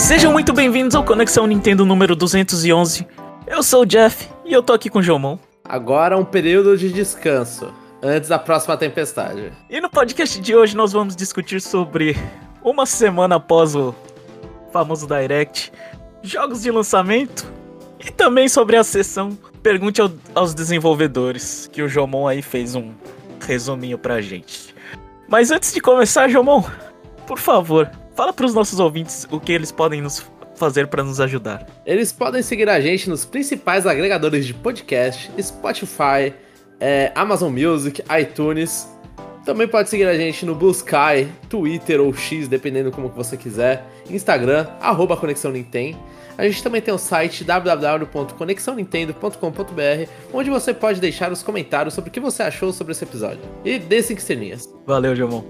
Sejam muito bem-vindos ao Conexão Nintendo número 211. Eu sou o Jeff e eu tô aqui com o Jomon. Agora um período de descanso, antes da próxima tempestade. E no podcast de hoje nós vamos discutir sobre uma semana após o famoso Direct, jogos de lançamento e também sobre a sessão Pergunte aos desenvolvedores, que o Jomon aí fez um resuminho pra gente. Mas antes de começar, Jomon, por favor, fala pros nossos ouvintes o que eles podem nos fazer para nos ajudar. Eles podem seguir a gente nos principais agregadores de podcast, Spotify, Amazon Music, iTunes. Também pode seguir a gente no Blue Sky, Twitter ou X, dependendo como que você quiser. Instagram, @ConexãoNintendo. A gente também tem o site www.conexãonintendo.com.br, onde você pode deixar os comentários sobre o que você achou sobre esse episódio. E dê 5 estrelinhas. Valeu, Jomon.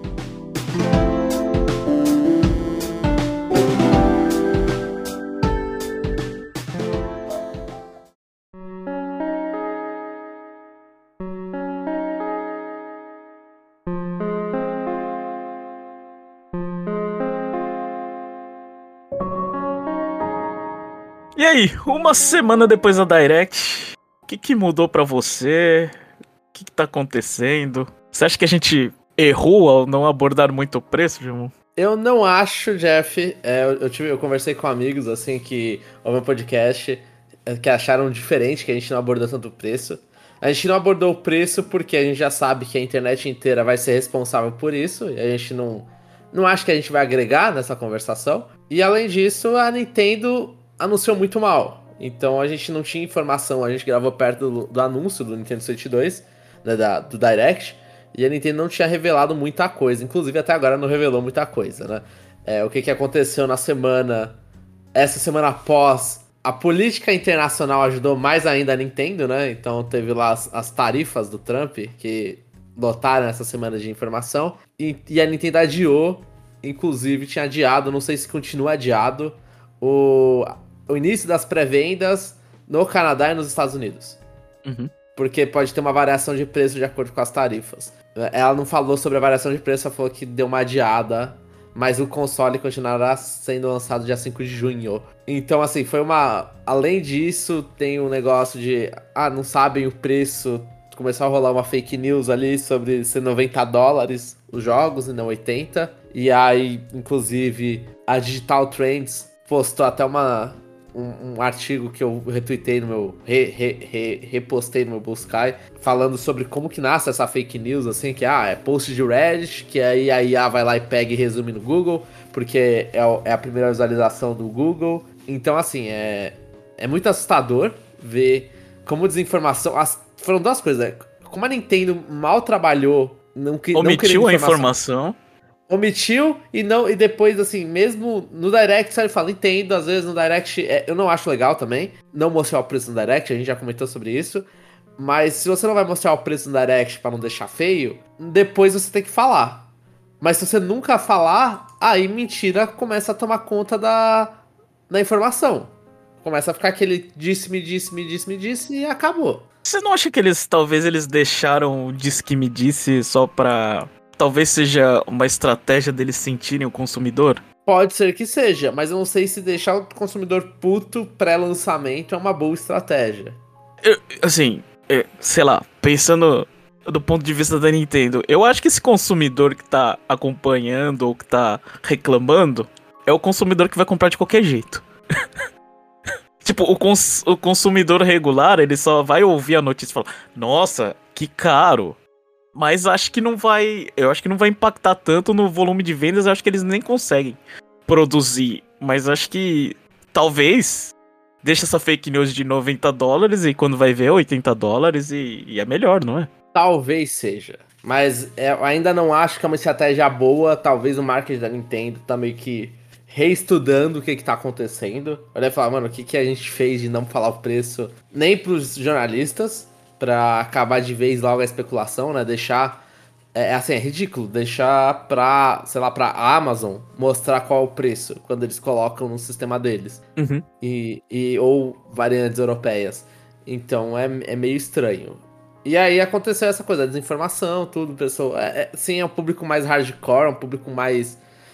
E aí, uma semana depois da Direct, o que mudou pra você? O que tá acontecendo? Você acha que a gente errou ao não abordar muito o preço, Jomon? Eu não acho, Jeff. Eu conversei com amigos assim que ouvem o podcast que acharam diferente que a gente não abordou tanto o preço. A gente não abordou o preço porque a gente já sabe que a internet inteira vai ser responsável por isso. E a gente não acha que a gente vai agregar nessa conversação. E além disso, a Nintendo anunciou muito mal. Então a gente não tinha informação. A gente gravou perto do anúncio do Nintendo Switch 2, né, do Direct. E a Nintendo não tinha revelado muita coisa. Inclusive até agora não revelou muita coisa, né? O que aconteceu na semana... Essa semana após... A política internacional ajudou mais ainda a Nintendo, né? Então teve lá as tarifas do Trump, que lotaram essa semana de informação. E a Nintendo adiou, inclusive tinha adiado, não sei se continua adiado, o início das pré-vendas no Canadá e nos Estados Unidos. Uhum. Porque pode ter uma variação de preço de acordo com as tarifas. Ela não falou sobre a variação de preço, ela falou que deu uma adiada, mas o console continuará sendo lançado dia 5 de junho. Então, assim, foi uma... Além disso, tem um negócio de... não sabem o preço. Começou a rolar uma fake news ali sobre ser $90 os jogos e não 80. E aí, inclusive, a Digital Trends postou até um artigo que eu retuitei no meu... repostei no meu Blue Sky, falando sobre como que nasce essa fake news, assim, que é post de Reddit, que aí a IA vai lá e pega e resume no Google, porque é a primeira visualização do Google. Então, assim, é muito assustador ver como desinformação... Foram duas coisas, né? Como a Nintendo mal trabalhou... Omitiu a informação. Omitiu e depois, assim, mesmo no Direct, sabe, fala, entendo, às vezes no Direct, eu não acho legal também, não mostrar o preço no Direct, a gente já comentou sobre isso, mas se você não vai mostrar o preço no Direct pra não deixar feio, depois você tem que falar. Mas se você nunca falar, aí mentira começa a tomar conta da informação. Começa a ficar aquele disse-me e acabou. Você não acha que talvez eles deixaram o disse-me disse só pra... Talvez seja uma estratégia deles sentirem o consumidor? Pode ser que seja, mas eu não sei se deixar o consumidor puto pré-lançamento é uma boa estratégia. Sei lá, pensando do ponto de vista da Nintendo, eu acho que esse consumidor que tá acompanhando ou que tá reclamando é o consumidor que vai comprar de qualquer jeito. Tipo, o consumidor regular, ele só vai ouvir a notícia e falar, nossa, que caro. Mas acho que não vai impactar tanto no volume de vendas, eu acho que eles nem conseguem produzir. Mas acho que talvez deixe essa fake news de $90 e quando vai ver $80 e é melhor, não é? Talvez seja, mas eu ainda não acho que é uma estratégia boa. Talvez o marketing da Nintendo tá meio que reestudando o que tá acontecendo. Olha e falar, mano, o que a gente fez de não falar o preço nem pros jornalistas, pra acabar de vez logo a especulação, né? Deixar... é ridículo deixar pra, sei lá, pra Amazon mostrar qual é o preço quando eles colocam no sistema deles. Uhum. Ou variantes europeias. Então é meio estranho. E aí aconteceu essa coisa, a desinformação, tudo, pessoal. Sim, é um público mais hardcore, um público mais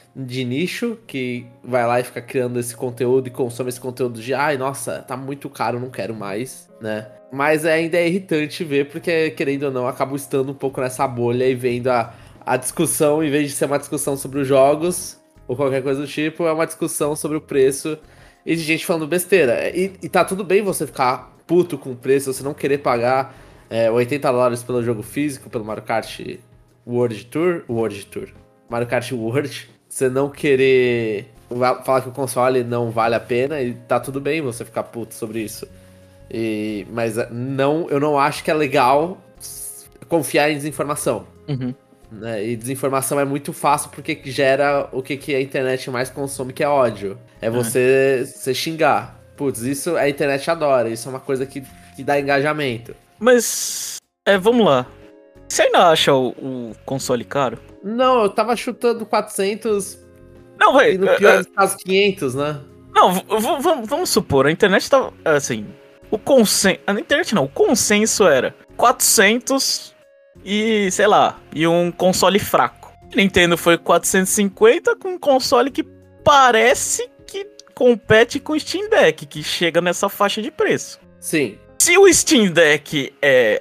de nicho que vai lá e fica criando esse conteúdo e consome esse conteúdo de ai, nossa, tá muito caro, não quero mais, né? Mas ainda é irritante ver, porque, querendo ou não, acabo estando um pouco nessa bolha e vendo a discussão, em vez de ser uma discussão sobre os jogos ou qualquer coisa do tipo, é uma discussão sobre o preço e de gente falando besteira. E tá tudo bem você ficar puto com o preço, você não querer pagar $80 pelo jogo físico, pelo Mario Kart World Tour, Mario Kart World, você não querer falar que o console não vale a pena, e tá tudo bem você ficar puto sobre isso. Mas não, eu não acho que é legal confiar em desinformação. Uhum. Né? E desinformação é muito fácil porque gera o que a internet mais consome, que é ódio. É você xingar. Putz, isso a internet adora, isso é uma coisa que dá engajamento. Mas, vamos lá. Você ainda acha o console caro? Não, eu tava chutando 400 Não, velho. e no pior dos casos 500, né? Não, vamos supor, a internet tá, assim, o consenso era 400 e, sei lá, e um console fraco. Nintendo foi 450 com um console que parece que compete com o Steam Deck, que chega nessa faixa de preço. Sim. Se o Steam Deck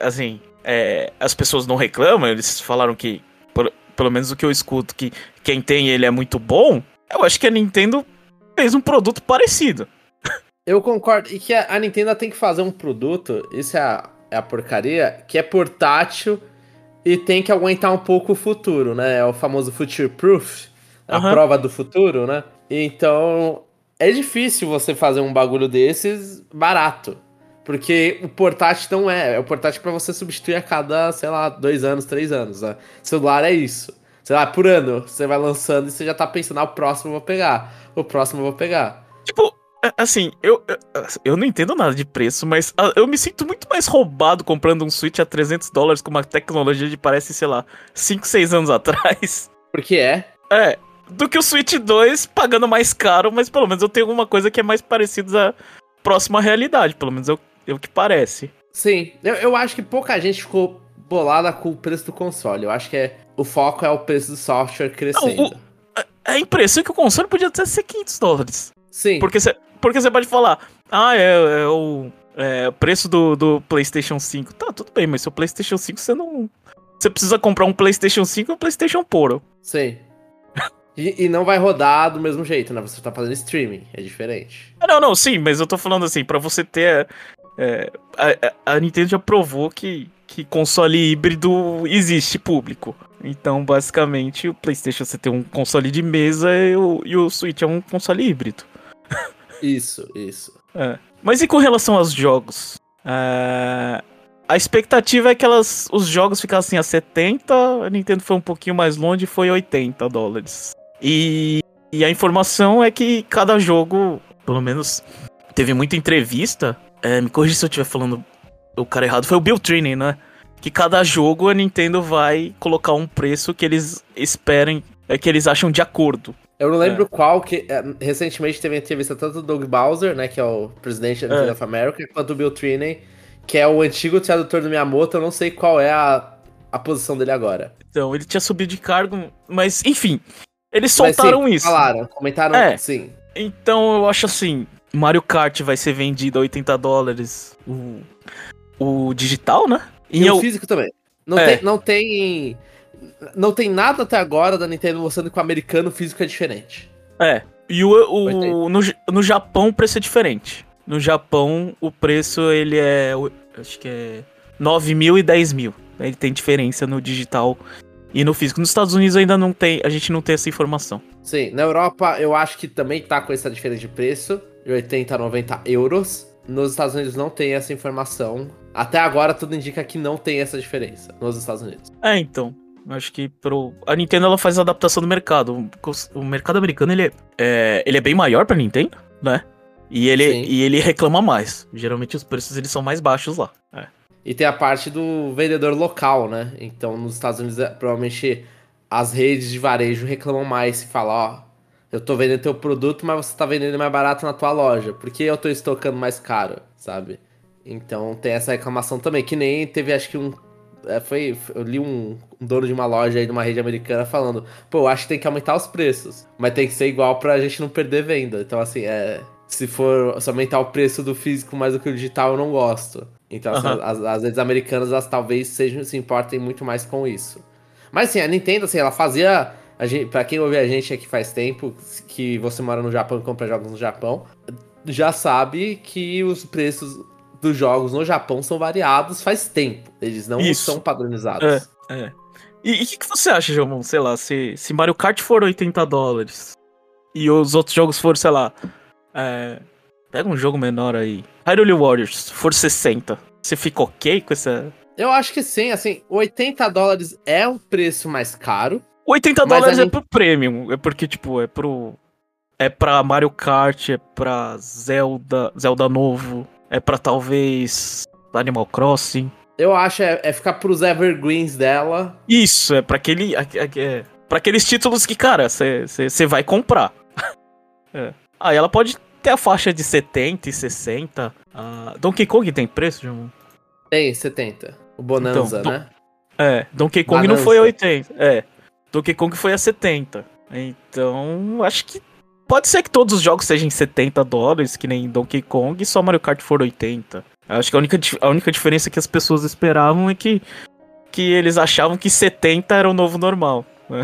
as pessoas não reclamam, eles falaram que, pelo menos o que eu escuto, que quem tem ele é muito bom, eu acho que a Nintendo fez um produto parecido. Eu concordo. E que a Nintendo tem que fazer um produto, isso é a porcaria, que é portátil e tem que aguentar um pouco o futuro, né? É o famoso Future Proof, a prova do futuro, né? Então, é difícil você fazer um bagulho desses barato. Porque o portátil não é. O portátil pra você substituir a cada, sei lá, 2 anos, 3 anos, né? Celular é isso. Sei lá, por ano, você vai lançando e você já tá pensando, o próximo eu vou pegar. O próximo eu vou pegar. Tipo, assim, eu não entendo nada de preço, mas eu me sinto muito mais roubado comprando um Switch a $300 com uma tecnologia de parece, sei lá, 5, 6 anos atrás. Porque do que o Switch 2 pagando mais caro, mas pelo menos eu tenho alguma coisa que é mais parecida à próxima realidade, pelo menos é o que parece. Sim, eu acho que pouca gente ficou bolada com o preço do console. Eu acho que o foco é o preço do software crescendo. A impressão é que o console podia até ser $500. Sim. Porque você pode falar, o preço do PlayStation 5. Tá, tudo bem, mas seu PlayStation 5 você precisa comprar um PlayStation 5 e um PlayStation Portal. Sim. E não vai rodar do mesmo jeito, né? Você tá fazendo streaming, é diferente. Não, sim, mas eu tô falando assim, pra você ter... a Nintendo já provou que console híbrido existe público. Então, basicamente, o PlayStation você tem um console de mesa e o Switch é um console híbrido. Isso. Mas e com relação aos jogos? A expectativa é que os jogos ficassem a 70, a Nintendo foi um pouquinho mais longe e foi $80. E a informação é que cada jogo, pelo menos, teve muita entrevista. Me corrija se eu estiver falando o cara errado, foi o Bill Trinen, né? Que cada jogo a Nintendo vai colocar um preço que eles esperem, que eles acham de acordo. Eu não lembro qual, que recentemente teve entrevista tanto do Doug Bowser, né, que é o presidente da Nintendo of America, quanto do Bill Trinen, que é o antigo tradutor do Miyamoto. Eu não sei qual é a posição dele agora. Então, ele tinha subido de cargo, mas enfim, eles soltaram isso. Comentaram, sim. Então eu acho assim, Mario Kart vai ser vendido a $80, o digital, né? E o físico também. Não tem nada até agora da Nintendo mostrando que o americano físico é diferente. E no Japão o preço é diferente. No Japão o preço ele acho que é 9.000 e 10.000. Ele tem diferença no digital e no físico. Nos Estados Unidos ainda não tem, a gente não tem essa informação. Sim, na Europa eu acho que também tá com essa diferença de preço, de 80 a 90 euros. Nos Estados Unidos não tem essa informação. Até agora tudo indica que não tem essa diferença nos Estados Unidos. Então, acho que a Nintendo ela faz a adaptação do mercado. O mercado americano ele é bem maior pra Nintendo, né? E ele reclama mais. Geralmente os preços eles são mais baixos lá. E tem a parte do vendedor local, né? Então nos Estados Unidos provavelmente as redes de varejo reclamam mais se falar, eu tô vendendo teu produto, mas você tá vendendo mais barato na tua loja. Por que eu tô estocando mais caro, sabe? Então tem essa reclamação também, que nem teve acho que Eu li um dono de uma loja aí, de uma rede americana, falando: pô, eu acho que tem que aumentar os preços, mas tem que ser igual pra gente não perder venda. Então, assim, se aumentar o preço do físico mais do que o digital, eu não gosto. Então, assim, as redes americanas, elas talvez se importem muito mais com isso. Mas, assim, a Nintendo, assim, ela fazia... Pra quem ouve a gente aqui faz tempo, que você mora no Japão e compra jogos no Japão, já sabe que os preços dos jogos no Japão são variados faz tempo. Eles não são padronizados. E o que você acha, João? Sei lá, se Mario Kart for $80 e os outros jogos for, sei lá... pega um jogo menor aí. Hyrule Warriors for 60. Você fica ok com essa... Eu acho que sim, assim, $80 é um preço mais caro. $80 é pro Premium, é porque, tipo, é pra Mario Kart, é pra Zelda novo, é pra talvez Animal Crossing. Eu acho ficar pros evergreens dela. Isso, é pra pra aqueles títulos que, cara, você vai comprar. Aí ela pode ter a faixa de 70 e 60. Donkey Kong tem preço, João? Tem, 70. O Bonanza, então, né? Donkey Kong não foi a 80. Donkey Kong foi a 70. Então, acho que pode ser que todos os jogos sejam $70, que nem Donkey Kong, e só Mario Kart for 80. Acho que a única diferença que as pessoas esperavam é que eles achavam que 70 era o novo normal.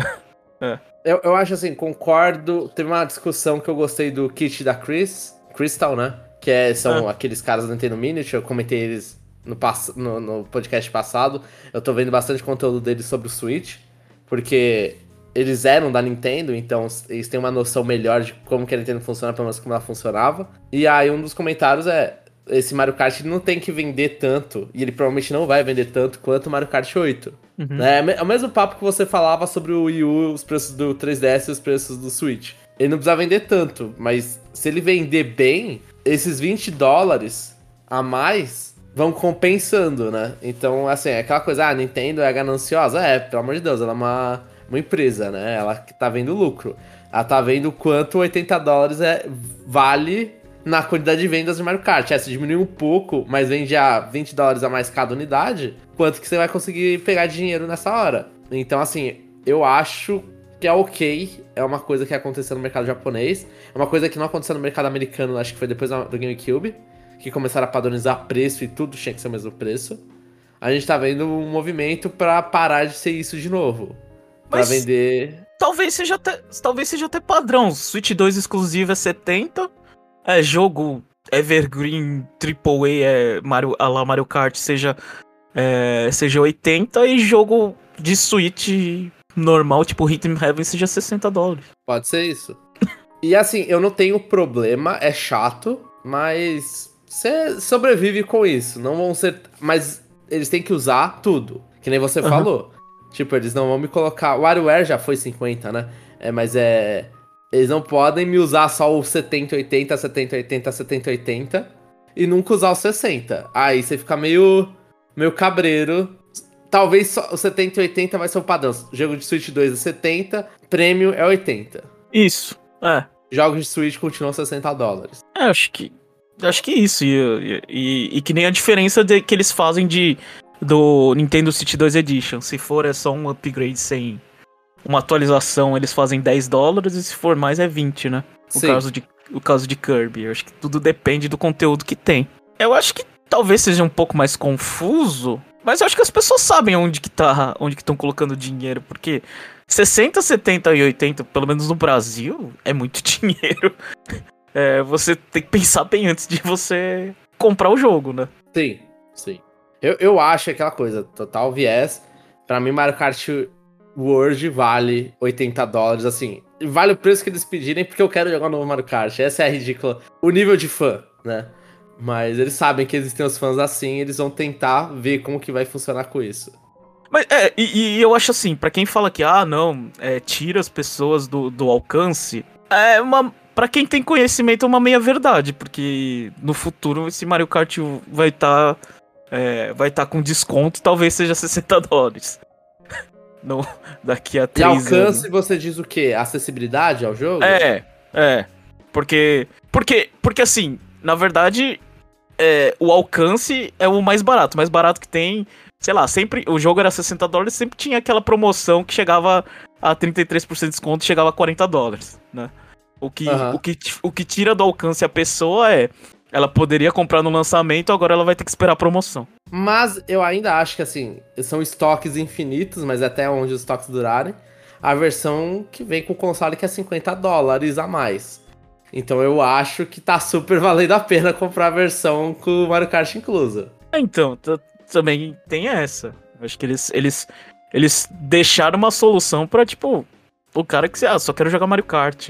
Eu acho assim, concordo. Teve uma discussão que eu gostei do kit da Crystal, né? São aqueles caras do Nintendo Miniature. Eu comentei eles no podcast passado. Eu tô vendo bastante conteúdo deles sobre o Switch, porque eles eram da Nintendo, então eles têm uma noção melhor de como que a Nintendo funciona, pelo menos como ela funcionava. E aí um dos comentários esse Mario Kart não tem que vender tanto, e ele provavelmente não vai vender tanto quanto o Mario Kart 8. Uhum. É o mesmo papo que você falava sobre o Wii U, os preços do 3DS e os preços do Switch. Ele não precisa vender tanto, mas se ele vender bem, esses $20 a mais vão compensando, né? Então, assim, é aquela coisa, a Nintendo é gananciosa? Pelo amor de Deus, ela é uma empresa, né? Ela tá vendo lucro. Ela tá vendo quanto $80 vale na quantidade de vendas de Mario Kart. Se diminuir um pouco, mas vende a $20 a mais cada unidade, quanto que você vai conseguir pegar dinheiro nessa hora? Então, assim, eu acho que é ok. É uma coisa que aconteceu no mercado japonês. É uma coisa que não aconteceu no mercado americano, acho que foi depois do GameCube, que começaram a padronizar preço e tudo tinha que ser o mesmo preço. A gente tá vendo um movimento pra parar de ser isso de novo. Pra vender... Talvez seja até padrão. Switch 2 exclusivo é 70. Jogo Evergreen AAA Mario Kart seja 80. E jogo de Switch normal, tipo Rhythm Heaven, seja $60. Pode ser isso. E assim, eu não tenho problema, é chato, mas... você sobrevive com isso. Não vão ser... Mas eles têm que usar tudo. Que nem você falou. Tipo, eles não vão me colocar... O WarioWare já foi 50, né? Eles não podem me usar só o 70, 80, 70, 80, 70, 80 e nunca usar o 60. Aí você fica meio cabreiro. Talvez só o 70 e 80 vai ser o padrão. Jogo de Switch 2 é 70, Premium é 80. Isso, Jogos de Switch continuam $60. Acho que isso. E que nem a diferença que eles fazem do Nintendo Switch 2 Edition. Se for só um upgrade sem uma atualização, eles fazem $10, e se for mais é 20, né? O caso de Kirby. Eu acho que tudo depende do conteúdo que tem. Eu acho que talvez seja um pouco mais confuso, mas eu acho que as pessoas sabem onde que estão colocando dinheiro, porque 60, 70 e 80, pelo menos no Brasil, é muito dinheiro. Você tem que pensar bem antes de você comprar o jogo, né? Sim. Eu acho aquela coisa, total viés. Pra mim, Mario Kart World vale $80, assim. Vale o preço que eles pedirem, porque eu quero jogar o novo Mario Kart. Essa é a ridícula. O nível de fã, né? Mas eles sabem que existem os fãs assim, eles vão tentar ver como que vai funcionar com isso. Mas e eu acho assim, pra quem fala que, não, tira as pessoas do alcance, pra quem tem conhecimento é uma meia verdade, porque no futuro esse Mario Kart vai estar com desconto, talvez seja $60. Daqui a 3 anos. E alcance, você diz o quê? Acessibilidade ao jogo? Porque assim, na verdade, o alcance é o mais barato. O mais barato que tem sei lá, sempre o jogo era $60, sempre tinha aquela promoção que chegava a 33% de desconto e chegava a $40, né? O que tira do alcance a pessoa ela poderia comprar no lançamento, agora ela vai ter que esperar a promoção. Mas eu ainda acho que, assim, são estoques infinitos, mas até onde os estoques durarem. A versão que vem com o console que é $50 a mais. Então eu acho que tá super valendo a pena comprar a versão com o Mario Kart inclusa. Então, também tem essa. Eu acho que eles deixaram uma solução pra, tipo, o cara que só quero jogar Mario Kart.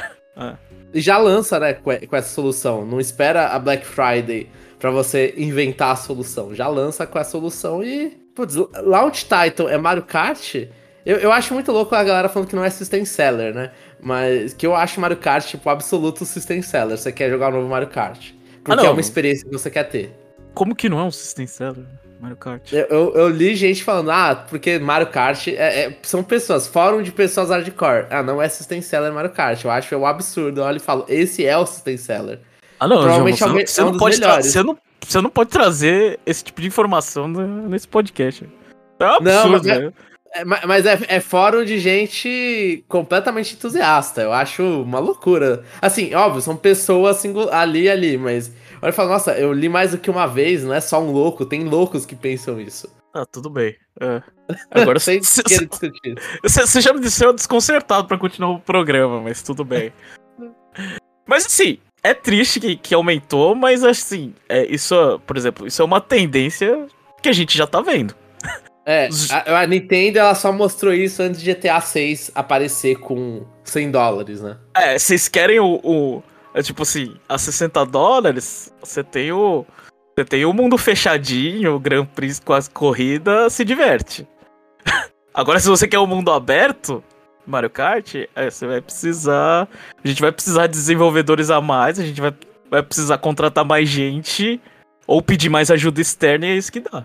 E já lança, né, com essa solução. Não espera a Black Friday pra você inventar a solução. Já lança com a solução e... Putz, Launch Title é Mario Kart? Eu acho muito louco a galera falando que não é System Seller, né? Mas que eu acho Mario Kart, tipo, absoluto System Seller. Você quer jogar o novo Mario Kart. Porque é uma experiência que você quer ter. Como que não é um System Seller, Mario Kart? Eu li gente falando, porque Mario Kart são pessoas, fórum de pessoas hardcore. Não é System Seller Mario Kart. Eu acho um absurdo. Eu olho e falo, esse é o System Seller. Não, provavelmente João, é um dos melhores. Você não pode trazer esse tipo de informação nesse podcast. É um absurdo, velho. Mas é fórum de gente completamente entusiasta. Eu acho uma loucura. Assim, óbvio, são pessoas ali, mas... Olha e fala, nossa, eu li mais do que uma vez, não é só um louco, tem loucos que pensam isso. Tudo bem. Agora você já me deixou desconcertado pra continuar o programa, mas tudo bem. Mas assim, é triste que aumentou, mas assim, isso, por exemplo, isso é uma tendência que a gente já tá vendo. A Nintendo, ela só mostrou isso antes de GTA 6 aparecer com $100, né? Vocês querem tipo assim, a $60, você tem o mundo fechadinho, o Grand Prix com as corridas, se diverte. Agora, se você quer o mundo aberto, Mario Kart, você vai precisar... A gente vai precisar de desenvolvedores a mais, a gente vai precisar contratar mais gente, ou pedir mais ajuda externa, e é isso que dá.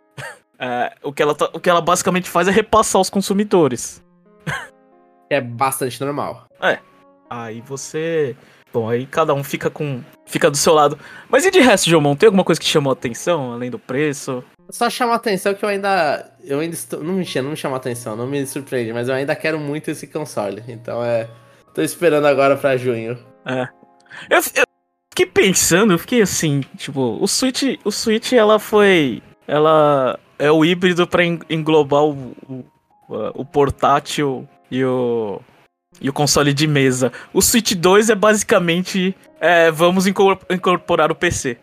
O que ela basicamente faz é repassar os consumidores. É bastante normal. Aí você... Bom, aí cada um fica do seu lado. Mas e de resto, Jomon, tem alguma coisa que chamou a atenção, além do preço? Só chamou a atenção que eu ainda estou... Não me chamou a atenção, não me surpreende, mas eu ainda quero muito esse console. Então tô esperando agora pra junho. Eu fiquei pensando, eu fiquei assim, tipo, o Switch ela é o híbrido pra englobar o portátil e o console de mesa. O Switch 2 é basicamente vamos incorporar o PC.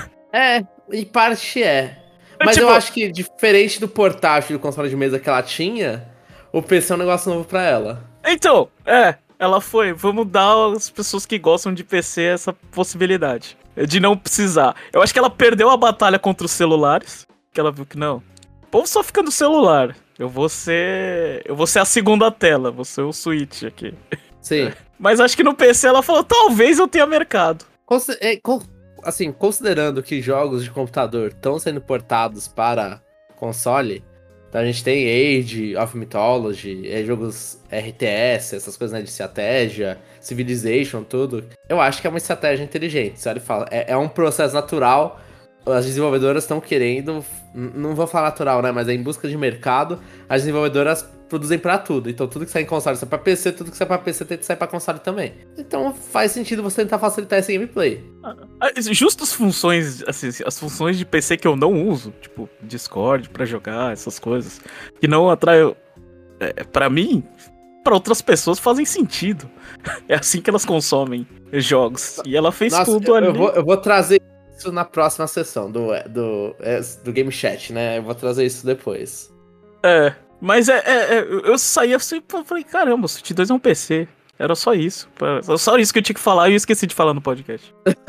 Em parte Mas eu acho que, diferente do portátil e do console de mesa que ela tinha, o PC é um negócio novo pra ela. Então, ela foi, vamos dar às pessoas que gostam de PC essa possibilidade de não precisar. Eu acho que ela perdeu a batalha contra os celulares, que ela viu que não, o povo só fica no celular. Eu vou ser a segunda tela, vou ser o Switch aqui. Sim. Mas acho que no PC ela falou, talvez eu tenha mercado. Assim, considerando que jogos de computador estão sendo portados para console, então a gente tem Age of Mythology, jogos RTS, essas coisas, né, de estratégia, Civilization, tudo. Eu acho que é uma estratégia inteligente, sabe? É um processo natural. As desenvolvedoras estão querendo, não vou falar natural, né, mas em busca de mercado, as desenvolvedoras produzem pra tudo. Então tudo que sai em console sai pra PC, tudo que sai pra PC tem que sair pra console também. Então faz sentido você tentar facilitar esse gameplay. Justo as funções, assim, as funções de PC que eu não uso, tipo Discord pra jogar, essas coisas, que não atraem, pra mim, pra outras pessoas fazem sentido. É assim que elas consomem jogos. E ela fez tudo ali. Eu vou trazer isso na próxima sessão do Game Chat, né? Eu vou trazer isso depois. Mas eu saí assim e falei, caramba, o Switch 2 é um PC. Era só isso. Só isso que eu tinha que falar e eu esqueci de falar no podcast.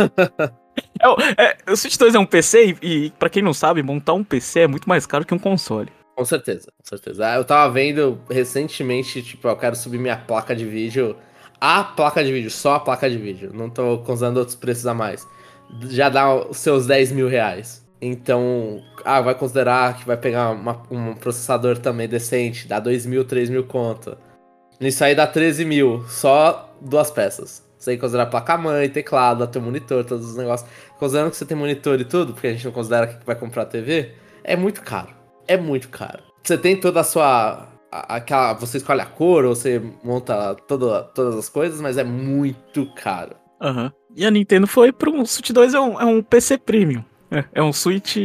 O Switch 2 é um PC e pra quem não sabe, montar um PC é muito mais caro que um console. Com certeza, com certeza. Eu tava vendo recentemente, tipo, eu quero subir minha placa de vídeo. Só a placa de vídeo. Não tô considerando outros preços a mais. Já dá os seus R$10.000. Então, vai considerar que vai pegar um processador também decente, dá 2.000, 3.000 conto. Nisso aí dá 13.000, só 2 peças. Sem considerar placa-mãe, teclado, teu monitor, todos os negócios. Considerando que você tem monitor e tudo, porque a gente não considera que vai comprar TV, é muito caro. é muito caro. Você tem toda a sua... você escolhe a cor, ou você monta todas as coisas, mas é muito caro. Aham. E a Nintendo foi para um Switch 2, é um PC Premium. É um Switch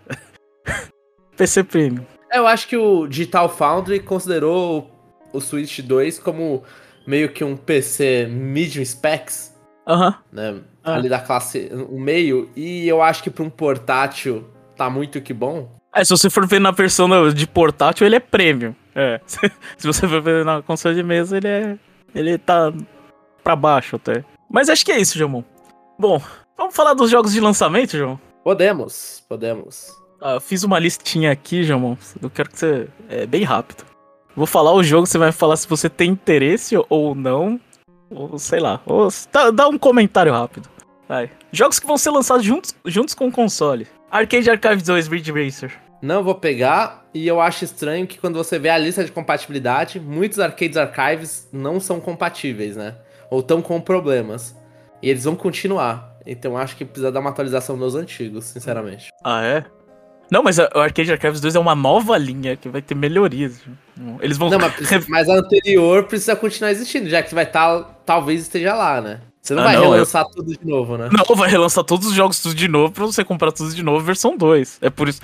PC Premium. Eu acho que o Digital Foundry considerou o Switch 2 como meio que um PC medium specs, né? Ali da classe, o meio, e eu acho que para um portátil tá muito que bom. Se você for ver na versão de portátil, ele é premium. Se você for ver na console de mesa, ele tá pra baixo até. Mas acho que é isso, Jamon. Bom, vamos falar dos jogos de lançamento, João? Podemos. Eu fiz uma listinha aqui, Jamon. Eu quero que você... É bem rápido. Vou falar o jogo, você vai falar se você tem interesse ou não. Ou sei lá. Ou dá um comentário rápido. Vai. Jogos que vão ser lançados juntos com o console. Arcade Archive 2 Ridge Racer. Não vou pegar, e eu acho estranho que quando você vê a lista de compatibilidade, muitos Arcade Archives não são compatíveis, né? Ou estão com problemas. E eles vão continuar. Então eu acho que precisa dar uma atualização nos antigos, sinceramente. Ah, é? Não, mas o Arcade Archives 2 é uma nova linha que vai ter melhorias. Eles vão... Não, mas a anterior precisa continuar existindo, já que vai estar, talvez esteja lá, né? Você não vai relançar tudo de novo, né? Não, vai relançar todos os jogos tudo de novo pra você comprar tudo de novo versão 2. É por isso...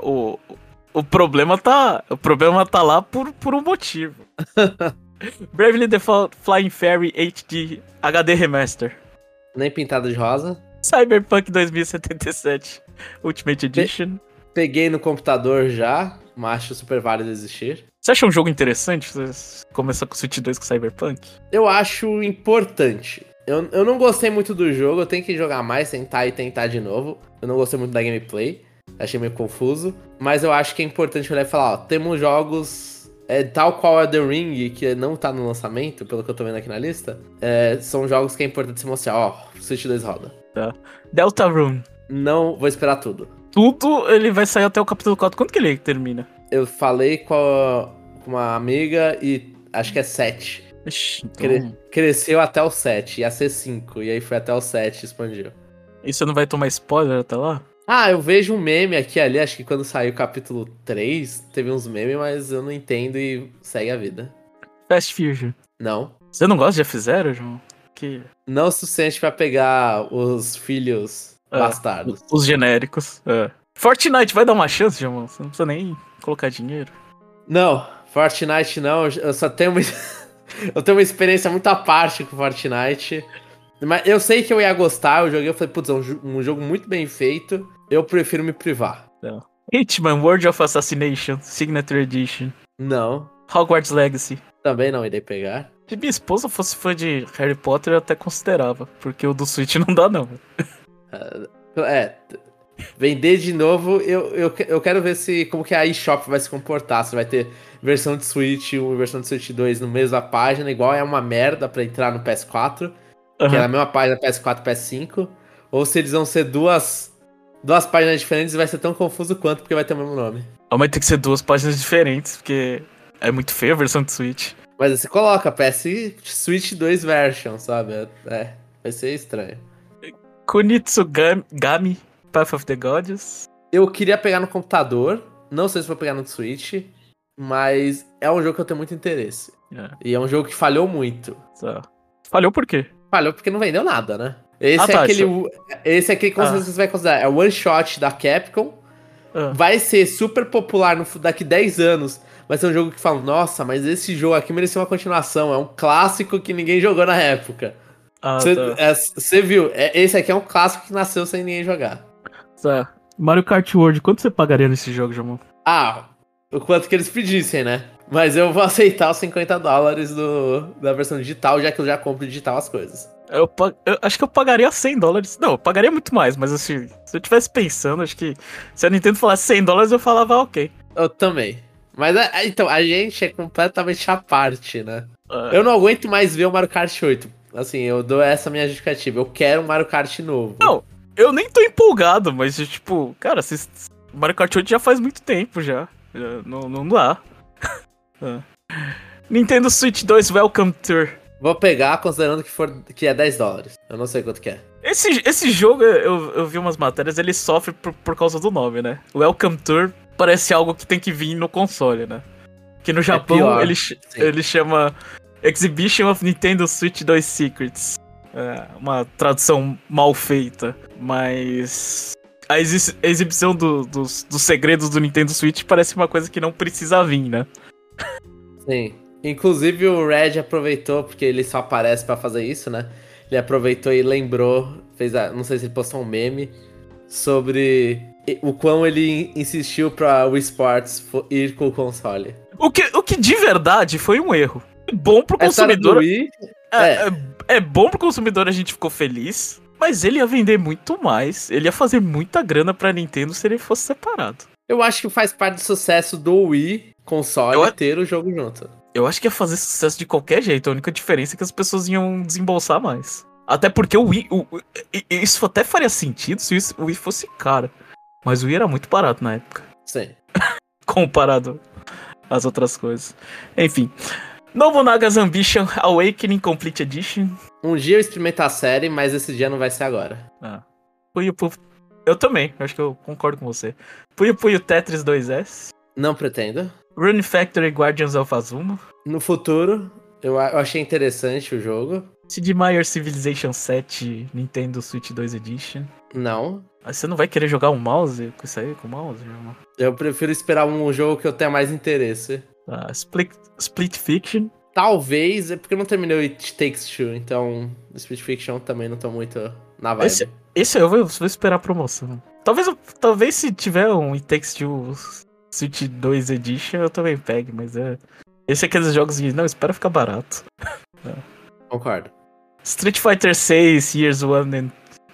O problema tá lá por um motivo. Bravely Default Flying Fairy HD HD Remaster. Nem pintado de rosa. Cyberpunk 2077 Ultimate Edition. Peguei no computador já, mas acho super válido existir. Você acha um jogo interessante você começar com o Switch 2 com Cyberpunk? Eu acho importante. Eu não gostei muito do jogo, eu tenho que jogar mais, sentar e tentar de novo. Eu não gostei muito da gameplay, achei meio confuso. Mas eu acho que é importante olhar e falar, ó, temos jogos tal qual é The Ring, que não tá no lançamento, pelo que eu tô vendo aqui na lista. São jogos que é importante se mostrar, ó, Switch 2 roda. Tá. Deltarune. Não vou esperar tudo. Tudo, ele vai sair até o capítulo 4. Quando que ele termina? Eu falei com uma amiga e acho que é 7. Ixi, então... Cresceu até o 7, ia ser 5, e aí foi até o 7 e expandiu. E você não vai tomar spoiler até lá? Eu vejo um meme aqui e ali, acho que quando saiu o capítulo 3, teve uns memes, mas eu não entendo e segue a vida. Fast Fusion. Não. Você não gosta de F-Zero, João? Que... Não o suficiente pra pegar os filhos bastardos. Os genéricos. Fortnite vai dar uma chance, João? Você não precisa nem colocar dinheiro. Não, Fortnite não, eu só tenho uma... Eu tenho uma experiência muito à parte com Fortnite. Mas eu sei que eu ia gostar, eu joguei, eu falei, putz, é um jogo muito bem feito. Eu prefiro me privar. Não. Hitman, World of Assassination, Signature Edition. Não. Hogwarts Legacy. Também não irei pegar. Se minha esposa fosse fã de Harry Potter, eu até considerava. Porque o do Switch não dá, não. Vender de novo, eu quero ver como que a eShop vai se comportar. Se vai ter versão de Switch 1 e versão de Switch 2 no mesma página, igual é uma merda pra entrar no PS4, que é na mesma página PS4 e PS5, ou se eles vão ser duas páginas diferentes e vai ser tão confuso quanto, porque vai ter o mesmo nome. Vai ter que ser duas páginas diferentes, porque é muito feia a versão de Switch. Mas você coloca PS Switch 2 version, sabe? Vai ser estranho. Kunitsugami Path of the Gods. Eu queria pegar no computador, não sei se vou pegar no Switch, mas é um jogo que eu tenho muito interesse. E é um jogo que falhou muito. Falhou por quê? Falhou porque não vendeu nada, né? Esse é aquele que você vai considerar. É o one shot da Capcom. Vai ser super popular daqui 10 anos. Vai ser um jogo que fala, nossa, mas esse jogo aqui merecia uma continuação. É um clássico que ninguém jogou na época. Você viu? Esse aqui é um clássico que nasceu sem ninguém jogar. Mario Kart World, quanto você pagaria nesse jogo, Jamon? O quanto que eles pedissem, né? Mas eu vou aceitar os $50 da versão digital, já que eu já compro digital as coisas. Eu acho que eu pagaria $100. Não, eu pagaria muito mais, mas assim, se eu tivesse pensando, acho que se a Nintendo falasse $100, eu falava ok. Eu também. Mas, então, a gente é completamente à parte, né? Eu não aguento mais ver o Mario Kart 8. Assim, eu dou essa minha justificativa. Eu quero um Mario Kart novo. Não, eu nem tô empolgado, mas, tipo, cara, o Mario Kart 8 já faz muito tempo já. Não dá. Nintendo Switch 2 Welcome Tour. Vou pegar, considerando que é $10. Eu não sei quanto que é. Esse jogo, eu vi umas matérias, ele sofre por causa do nome, né? Welcome Tour parece algo que tem que vir no console, né? Que no Japão ele chama Exhibition of Nintendo Switch 2 Secrets. É uma tradução mal feita, mas a exibição dos segredos do Nintendo Switch parece uma coisa que não precisa vir, né? Sim. Inclusive o Red aproveitou, porque ele só aparece pra fazer isso, né? Ele aproveitou e lembrou, não sei se ele postou um meme, sobre o quão ele insistiu pra Wii Sports ir com o console. O que de verdade foi um erro. Bom pro consumidor. Wii, é bom pro consumidor, a gente ficou feliz. Mas ele ia vender muito mais. Ele ia fazer muita grana pra Nintendo se ele fosse separado. Eu acho que faz parte do sucesso do Wii console ter o jogo junto. Eu acho que ia fazer sucesso de qualquer jeito. A única diferença é que as pessoas iam desembolsar mais. Até porque o Wii... isso até faria sentido se o Wii fosse caro. Mas o Wii era muito barato na época. Sim. Comparado às outras coisas. Enfim. Nobunaga's Ambition Awakening Complete Edition. Um dia eu experimento a série, mas esse dia não vai ser agora. Eu também, acho que eu concordo com você. Puyo Puyo Tetris 2S. Não pretendo. Rune Factory Guardians of Azuma. No futuro, eu achei interessante o jogo. Sid Meier Civilization 7 Nintendo Switch 2 Edition. Não. Mas você não vai querer jogar um mouse com isso aí, com o mouse, irmão? Eu prefiro esperar um jogo que eu tenha mais interesse. Split Fiction. Talvez, é porque eu não terminei o It Takes Two, então Split Fiction também não tô muito na vibe. Esse eu vou esperar a promoção. Talvez se tiver um It Takes Two Switch 2 Edition, eu também pegue, mas esse é aqueles jogos que não, espera ficar barato. Concordo. Street Fighter 6 Years 1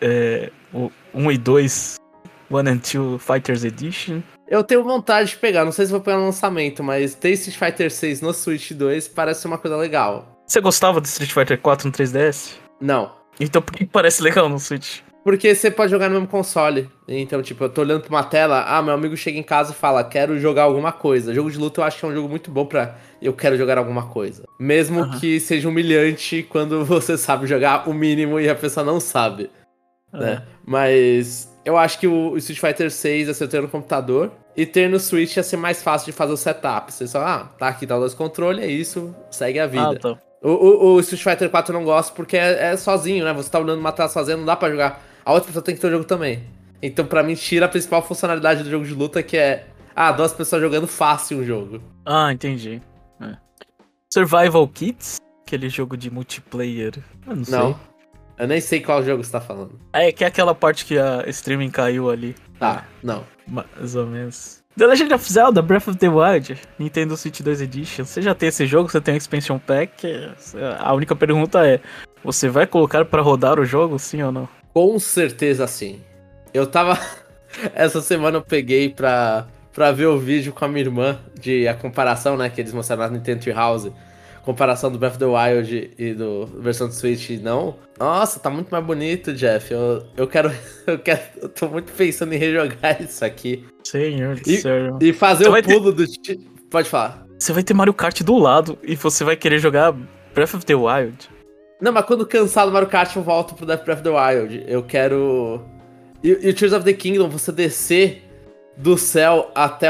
e 2 1 and 2 Fighters Edition. Eu tenho vontade de pegar, não sei se vou pegar no lançamento, mas ter Street Fighter 6 no Switch 2 parece ser uma coisa legal. Você gostava do Street Fighter 4 no 3DS? Não. Então por que parece legal no Switch? Porque você pode jogar no mesmo console. Então, tipo, eu tô olhando pra uma tela, meu amigo chega em casa e fala, quero jogar alguma coisa. Jogo de luta eu acho que é um jogo muito bom pra eu quero jogar alguma coisa. Mesmo que seja humilhante quando você sabe jogar o mínimo e a pessoa não sabe. Né? Mas eu acho que o Street Fighter 6 ia ser ter no computador e ter no Switch ia ser mais fácil de fazer o setup. Você só, tá aqui, tá os controles, é isso, segue a vida. Tá. O Street Fighter 4 eu não gosto porque é sozinho, né? Você tá olhando uma tela sozinha, não dá pra jogar. A outra pessoa tem que ter o jogo também. Então, pra mim, tira a principal funcionalidade do jogo de luta, que é... duas pessoas jogando fácil um jogo. Entendi. Survival Kits? Aquele jogo de multiplayer. Eu não sei. Não. Eu nem sei qual jogo você tá falando. Que é aquela parte que a streaming caiu ali. Não. Mais ou menos. The Legend of Zelda Breath of the Wild, Nintendo Switch 2 Edition. Você já tem esse jogo? Você tem o Expansion Pack? A única pergunta é, você vai colocar pra rodar o jogo, sim ou não? Com certeza sim. Eu tava... Essa semana eu peguei pra ver o vídeo com a minha irmã de a comparação, né, que eles mostraram na Nintendo Treehouse. Comparação do Breath of the Wild e do versão do Switch, não. Nossa, tá muito mais bonito, Jeff. Eu quero... Eu tô muito pensando em rejogar isso aqui. Senhor do céu. E fazer o pulo do... Pode falar. Você vai ter Mario Kart do lado e você vai querer jogar Breath of the Wild. Não, mas quando cansar do Mario Kart eu volto pro Breath of the Wild. Eu quero... E o Tears of the Kingdom, você descer do céu até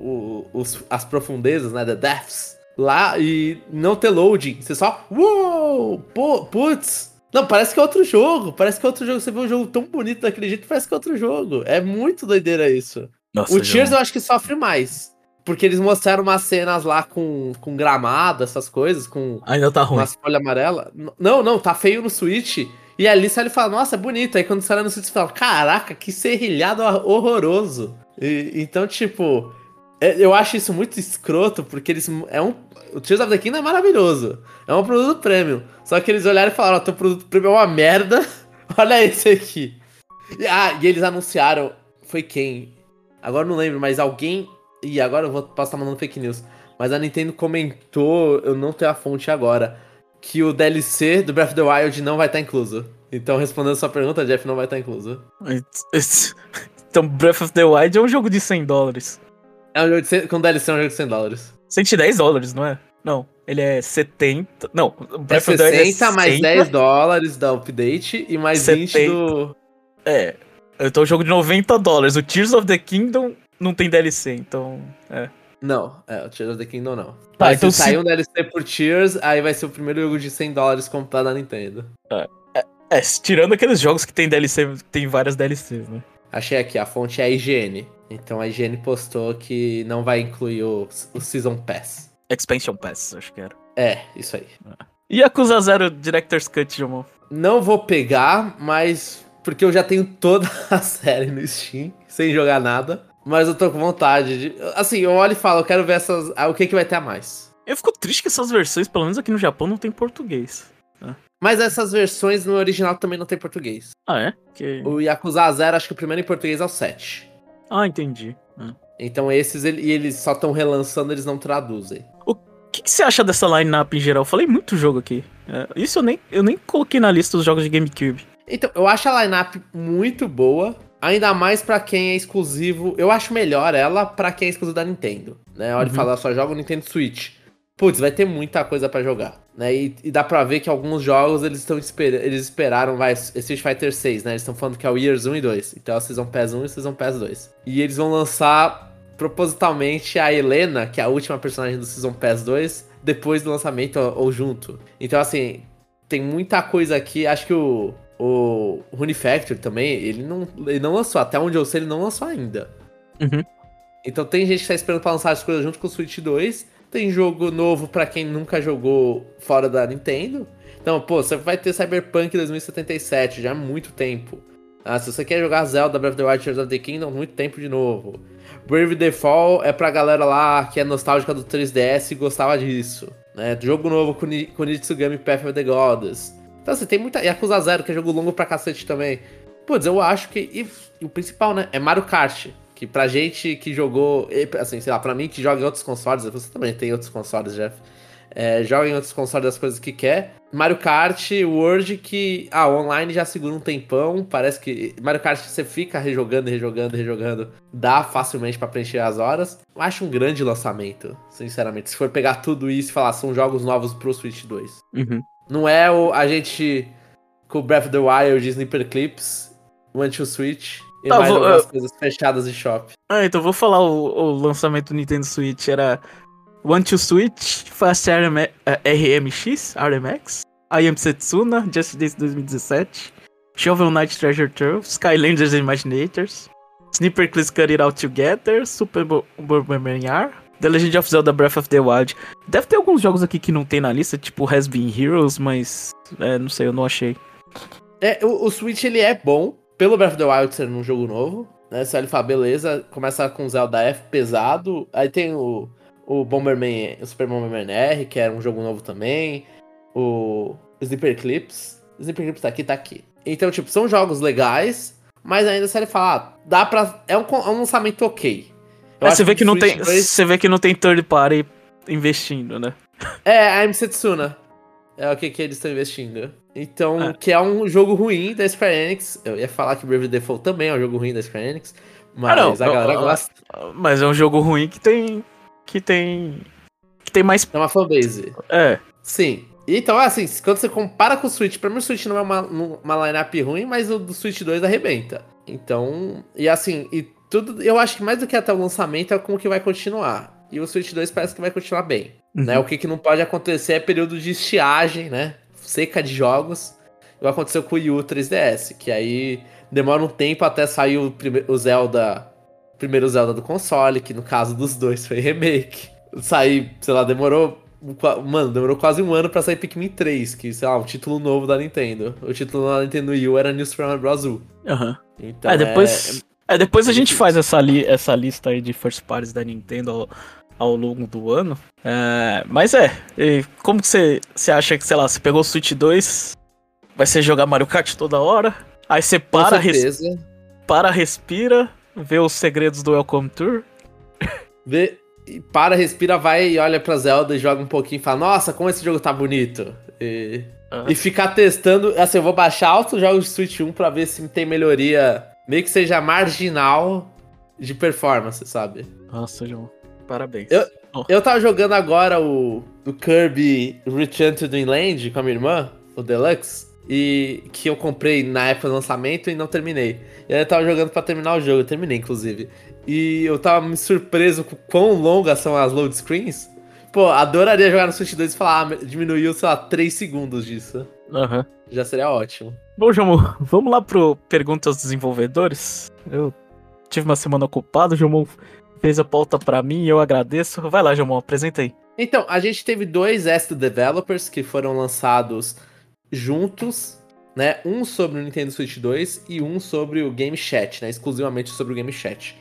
as profundezas, né, the depths, lá e não ter loading. Você só... Uou! Putz! Não, parece que é outro jogo. Você vê um jogo tão bonito daquele jeito, parece que é outro jogo. É muito doideira isso. Nossa, o Tears eu acho que sofre mais. Porque eles mostraram umas cenas lá com gramado, essas coisas, com ainda tá ruim. Umas folhas amarelas. Não, tá feio no Switch. E ali você fala, nossa, é bonito. Aí quando você olha no Switch, você fala, caraca, que serrilhado horroroso. Então, tipo, eu acho isso muito escroto, porque eles... O Tears of the Kingdom é maravilhoso. É um produto premium. Só que eles olharam e falaram, teu produto premium é uma merda. Olha esse aqui. E eles anunciaram... Foi quem? Agora eu não lembro, mas alguém... agora posso estar mandando fake news. Mas a Nintendo comentou, eu não tenho a fonte agora, que o DLC do Breath of the Wild não vai estar incluso. Então, respondendo a sua pergunta, Jeff, não vai estar incluso. Então, Breath of the Wild é um jogo de $100. É um jogo com DLC, é um jogo de $100. $110, não é? Não, ele é 70... Não, Breath of the Wild é 60 mais $10 da update e mais 70. 20 do... Então o jogo de $90. O Tears of the Kingdom não tem DLC, então. Não, o Tears of the Kingdom não. Tá, Mas então se sair um DLC por Tears, aí vai ser o primeiro jogo de $100 comprado na Nintendo. Tirando aqueles jogos que tem DLC, tem várias DLCs, né? Achei aqui, a fonte é a IGN. Então a IGN postou que não vai incluir o Season Pass. Expansion Pass, acho que era. Isso aí. E Yakuza Zero Director's Cut, Jamon? Não vou pegar, mas... Porque eu já tenho toda a série no Steam, sem jogar nada. Mas eu tô com vontade de... Assim, eu olho e falo, eu quero ver o que vai ter a mais. Eu fico triste que essas versões, pelo menos aqui no Japão, não tem português. Mas essas versões no original também não tem português. Ah, é? O Yakuza Zero, acho que o primeiro em português é o 7. Ah, entendi. Então esses, eles só estão relançando, eles não traduzem. O que você acha dessa line-up em geral? Eu falei muito jogo aqui. Isso eu nem coloquei na lista dos jogos de GameCube. Então, eu acho a line-up muito boa. Ainda mais pra quem é exclusivo. Eu acho melhor ela pra quem é exclusivo da Nintendo. Né? Olha, falar, só joga o Nintendo Switch. Putz, vai ter muita coisa pra jogar. Né? E dá pra ver que alguns jogos eles esperaram, Street Fighter 6, né? Eles estão falando que é o Years 1 e 2. Então é o Season Pass 1 e o Season Pass 2. E eles vão lançar propositalmente a Helena, que é a última personagem do Season Pass 2, depois do lançamento ou junto. Então, assim, tem muita coisa aqui. Acho que o Rune Factory também, ele não lançou. Até onde eu sei, ele não lançou ainda. Então tem gente que tá esperando pra lançar as coisas junto com o Switch 2. Tem jogo novo pra quem nunca jogou fora da Nintendo. Então, pô, você vai ter Cyberpunk 2077, já há muito tempo. Se você quer jogar Zelda, Breath of the Wild, Tears of the Kingdom, muito tempo de novo. Brave Default é pra galera lá que é nostálgica do 3DS e gostava disso. Né? Jogo novo com Nitsugami Path of the Goddess. Então, assim, tem muita... Yakuza Zero, que é jogo longo pra cacete também. Putz, eu acho que... E o principal, né? É Mario Kart. Que pra gente que jogou... Assim, sei lá, pra mim que joga em outros consoles... Você também tem outros consoles, Jeff. Joga em outros consoles as coisas que quer. Mario Kart World que... o online já segura um tempão. Parece que... Mario Kart você fica rejogando. Dá facilmente pra preencher as horas. Eu acho um grande lançamento, sinceramente. Se for pegar tudo isso e falar, são jogos novos pro Switch 2. Não é a gente com o Breath of the Wild, Sniper Clips, One to Switch e mais algumas coisas fechadas de shop. Então vou falar o lançamento do Nintendo Switch. Era One to Switch, Fast RMX, I Am Setsuna, Just Dance 2017, Shovel Knight Treasure Trove, Skylanders Imaginators, Sniper Clips Cut It Out Together, Super Bomberman R, The Legend of Zelda Breath of the Wild. Deve ter alguns jogos aqui que não tem na lista, tipo Has Been Heroes, mas não sei, eu não achei. O Switch ele é bom, pelo Breath of the Wild ser um jogo novo, né? Você olha e fala, beleza, começa com Zelda F pesado, aí tem o Bomberman, o Super Bomberman R, que era um jogo novo também, o Sniper Clips tá aqui. Então, tipo, são jogos legais, mas ainda você fala, dá pra... É um lançamento ok. Você vê que não tem, você vê que não tem third party investindo, né? A MC Tsuna. É o que eles estão investindo. Então, que é um jogo ruim da Square Enix. Eu ia falar que Brave Default também é um jogo ruim da Square Enix. Mas a galera gosta. Mas é um jogo ruim que tem mais... É uma fanbase. Sim. Então, assim, quando você compara com o Switch, pra mim o Switch não é uma lineup ruim, mas o do Switch 2 arrebenta. Então, tudo, eu acho que mais do que até o lançamento é como que vai continuar. E o Switch 2 parece que vai continuar bem. Né? O que não pode acontecer é período de estiagem, né? Seca de jogos. Igual aconteceu com o Wii U 3DS, que aí demora um tempo até sair o primeiro Zelda do console, que no caso dos dois foi remake. Sair, sei lá, demorou quase um ano pra sair Pikmin 3, que, sei lá, um título novo da Nintendo. O título da Nintendo Wii U era New Super Mario Bros. U. Então, depois a gente faz essa lista aí de first parties da Nintendo ao longo do ano. Mas como que você acha que, sei lá, você pegou o Switch 2, vai ser jogar Mario Kart toda hora, aí você respira, vê os segredos do Welcome Tour. Respira, vai e olha pra Zelda e joga um pouquinho e fala, nossa, como esse jogo tá bonito. E ficar testando, assim, eu vou baixar altos jogos de Switch 1 pra ver se tem melhoria, meio que seja marginal de performance, sabe? Nossa, João, parabéns. Eu tava jogando agora o Kirby Return to Dreamland com a minha irmã, o Deluxe. e que eu comprei na época do lançamento e não terminei. E aí eu tava jogando pra terminar o jogo, eu terminei, inclusive. E eu tava me surpreso com quão longas são as load screens. Pô, adoraria jogar no Switch 2 e falar, diminuiu, sei lá, 3 segundos disso. Aham. Já seria ótimo. Bom, Jomo, vamos lá pro Perguntas dos Desenvolvedores. Eu tive uma semana ocupada, o Jomo fez a pauta pra mim e eu agradeço. Vai lá, Jomo, apresenta aí. Então, a gente teve 2 Ask the Developers que foram lançados juntos, né? Um sobre o Nintendo Switch 2 e um sobre o Game Chat, né? Exclusivamente sobre o Game Chat.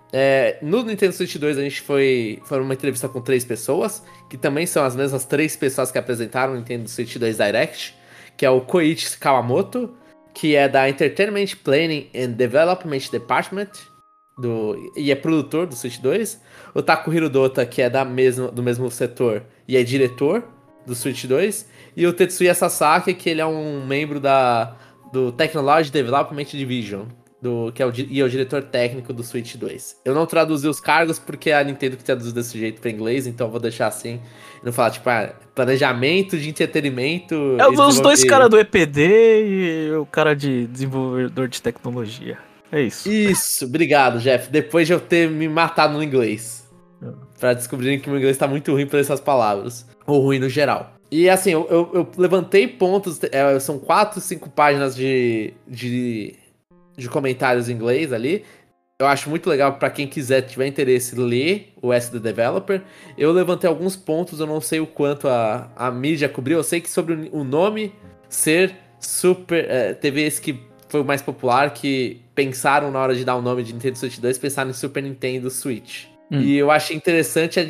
No Nintendo Switch 2 a gente foi uma entrevista com 3 pessoas, que também são as mesmas 3 pessoas que apresentaram o Nintendo Switch 2 Direct, que é o Koichi Kawamoto, que é da Entertainment Planning and Development Department, e é produtor do Switch 2, o Takuhiro Dota, que é do mesmo setor e é diretor do Switch 2, e o Tetsuya Sasaki, que ele é um membro do Technology Development Division, que é o diretor técnico do Switch 2. Eu não traduzi os cargos porque a Nintendo que traduz desse jeito para inglês, então eu vou deixar assim, e não falar, tipo, planejamento de entretenimento... É os dois caras do EPD e o cara de desenvolvedor de tecnologia. É isso. Isso, obrigado, Jeff. Depois de eu ter me matado no inglês. Pra descobrirem que o meu inglês tá muito ruim pra essas palavras. Ou ruim no geral. E assim, eu levantei pontos. São 4, 5 páginas de comentários em inglês ali. Eu acho muito legal pra quem tiver interesse ler o Ask the Developer. Eu levantei alguns pontos, eu não sei o quanto a mídia cobriu. Eu sei que sobre o nome ser super... teve esse que foi o mais popular, que pensaram na hora de dar o nome de Nintendo Switch 2, pensaram em Super Nintendo Switch. E eu achei interessante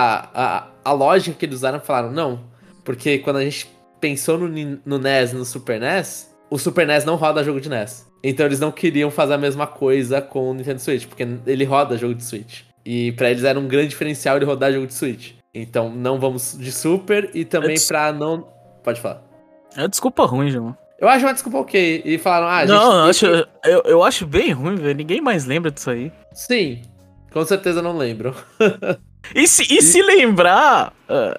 a lógica que eles usaram, falaram, não, porque quando a gente pensou no NES e no Super NES, o Super NES não roda jogo de NES. Então eles não queriam fazer a mesma coisa com o Nintendo Switch, porque ele roda jogo de Switch. E pra eles era um grande diferencial ele rodar jogo de Switch. Então não vamos de Super e também pra não... Pode falar. É desculpa ruim, João. Eu acho uma desculpa ok. E falaram, eu acho bem ruim, velho. Ninguém mais lembra disso aí. Sim, com certeza não lembro. E se lembrar...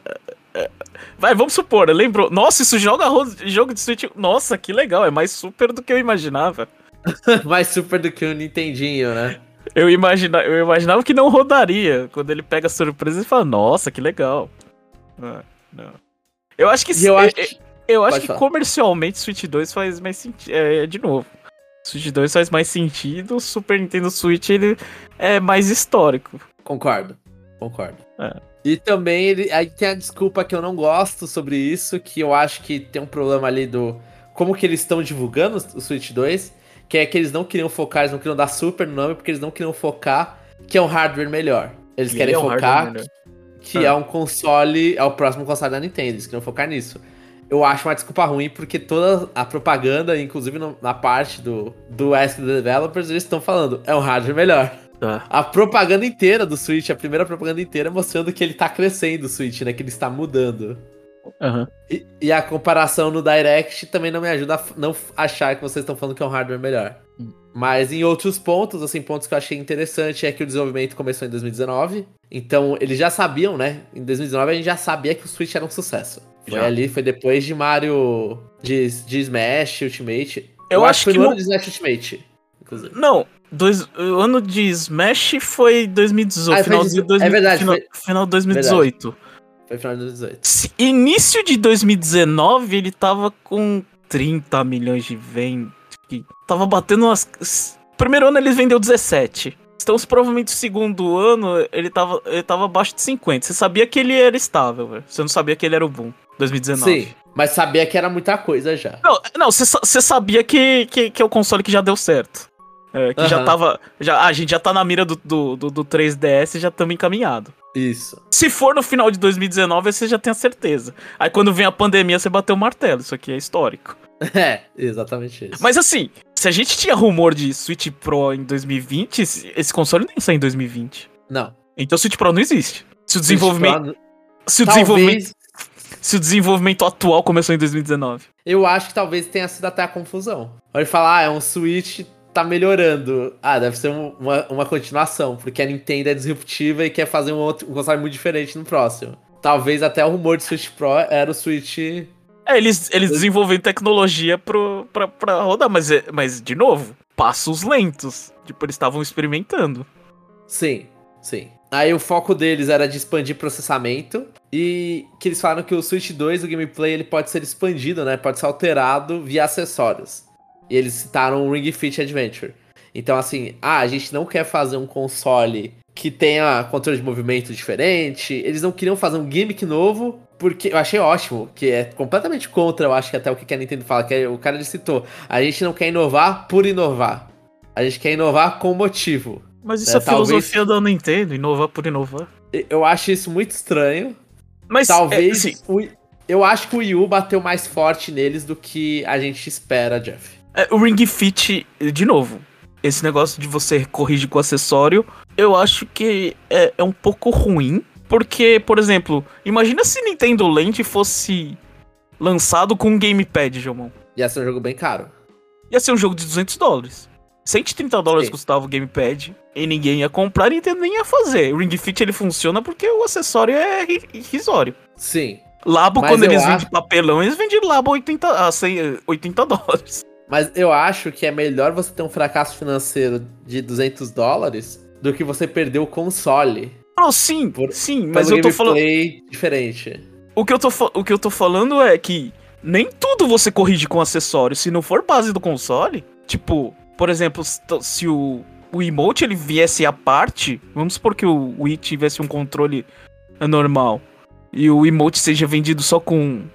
vai, vamos supor, lembrou. Nossa, isso joga jogo de Switch. Nossa, que legal, é mais super do que eu imaginava. Mais super do que o Nintendinho, né? Eu imaginava que não rodaria. Quando ele pega a surpresa e fala, nossa, que legal. Não. Eu acho que eu acho que comercialmente Switch 2 faz mais sentido. De novo. Switch 2 faz mais sentido, o Super Nintendo Switch ele é mais histórico. Concordo. E também aí tem a desculpa que eu não gosto sobre isso, que eu acho que tem um problema ali do... Como que eles estão divulgando o Switch 2, que é que eles não queriam focar, eles não queriam dar Super no nome, porque eles não queriam focar que é um hardware melhor. Eles querem focar que é um console, é o próximo console da Nintendo, eles queriam focar nisso. Eu acho uma desculpa ruim, porque toda a propaganda, inclusive na parte do Ask the Developers, eles estão falando, é um hardware melhor. A propaganda inteira do Switch, a primeira propaganda inteira, mostrando que ele tá crescendo o Switch, né? Que ele está mudando. Uhum. E a comparação no Direct também não me ajuda a não achar que vocês estão falando que é um hardware melhor. Mas em outros pontos, assim, pontos que eu achei interessante é que o desenvolvimento começou em 2019. Então, eles já sabiam, né? Em 2019 a gente já sabia que o Switch era um sucesso. Foi depois de Mario, de Smash Ultimate. Eu acho que foi no ano de Smash Ultimate, inclusive. Não, o ano de Smash foi 2018. É verdade. Final de 2018. Verdade. Foi final de 2018. Início de 2019, ele tava com 30 milhões de vendas. Tava batendo umas... Primeiro ano ele vendeu 17. Então, provavelmente, o segundo ano, ele tava abaixo de 50. Você sabia que ele era estável, velho. Você não sabia que ele era o boom. 2019. Sim, mas sabia que era muita coisa já. Não, você sabia que é o console que já deu certo. Que já tava... a gente já tá na mira do 3DS e já estamos encaminhado. Isso. Se for no final de 2019, você já tem a certeza. Aí quando vem a pandemia, você bateu o martelo. Isso aqui é histórico. Exatamente isso. Mas assim, se a gente tinha rumor de Switch Pro em 2020, esse console nem sai em 2020. Não. Então o Switch Pro não existe. Se o desenvolvimento... Talvez... Se o desenvolvimento atual começou em 2019. Eu acho que talvez tenha sido até a confusão. Pode falar, é um Switch... tá melhorando. Deve ser uma continuação, porque a Nintendo é disruptiva e quer fazer um console muito diferente no próximo. Talvez até o rumor de Switch Pro era o Switch Eles desenvolvem tecnologia pra rodar, mas, de novo, passos lentos. Tipo, eles estavam experimentando. Sim, sim. Aí o foco deles era de expandir processamento. E que eles falaram que o Switch 2, o gameplay, ele pode ser expandido, né? Pode ser alterado via acessórios. E eles citaram o Ring Fit Adventure. Então, assim, a gente não quer fazer um console que tenha controle de movimento diferente. Eles não queriam fazer um gimmick novo, porque eu achei ótimo, que é completamente contra, eu acho que até o que a Nintendo fala, que o cara ele citou. A gente não quer inovar por inovar. A gente quer inovar com motivo. Mas isso é a filosofia da Nintendo, inovar por inovar. Eu acho isso muito estranho. Mas, talvez, eu acho que o Wii U bateu mais forte neles do que a gente espera, Jeff. O Ring Fit, de novo, esse negócio de você corrigir com acessório, eu acho que é um pouco ruim. Porque, por exemplo, imagina se Nintendo Land fosse lançado com um gamepad, Jomon. Ia ser um jogo bem caro. Ia ser um jogo de $200. $130 Sim. custava o gamepad e ninguém ia comprar e Nintendo nem ia fazer. O Ring Fit ele funciona porque o acessório é irrisório. Sim. Labo, quando eles vendem papelão, eles vendem Labo $80. Mas eu acho que é melhor você ter um fracasso financeiro de $200 do que você perder o console. Não, sim, mas eu tô falando... diferente. O que eu tô falando é que nem tudo você corrige com acessório. Se não for base do console, tipo, por exemplo, se o emote ele viesse à parte, vamos supor que o Wii tivesse um controle normal e o emote seja vendido só com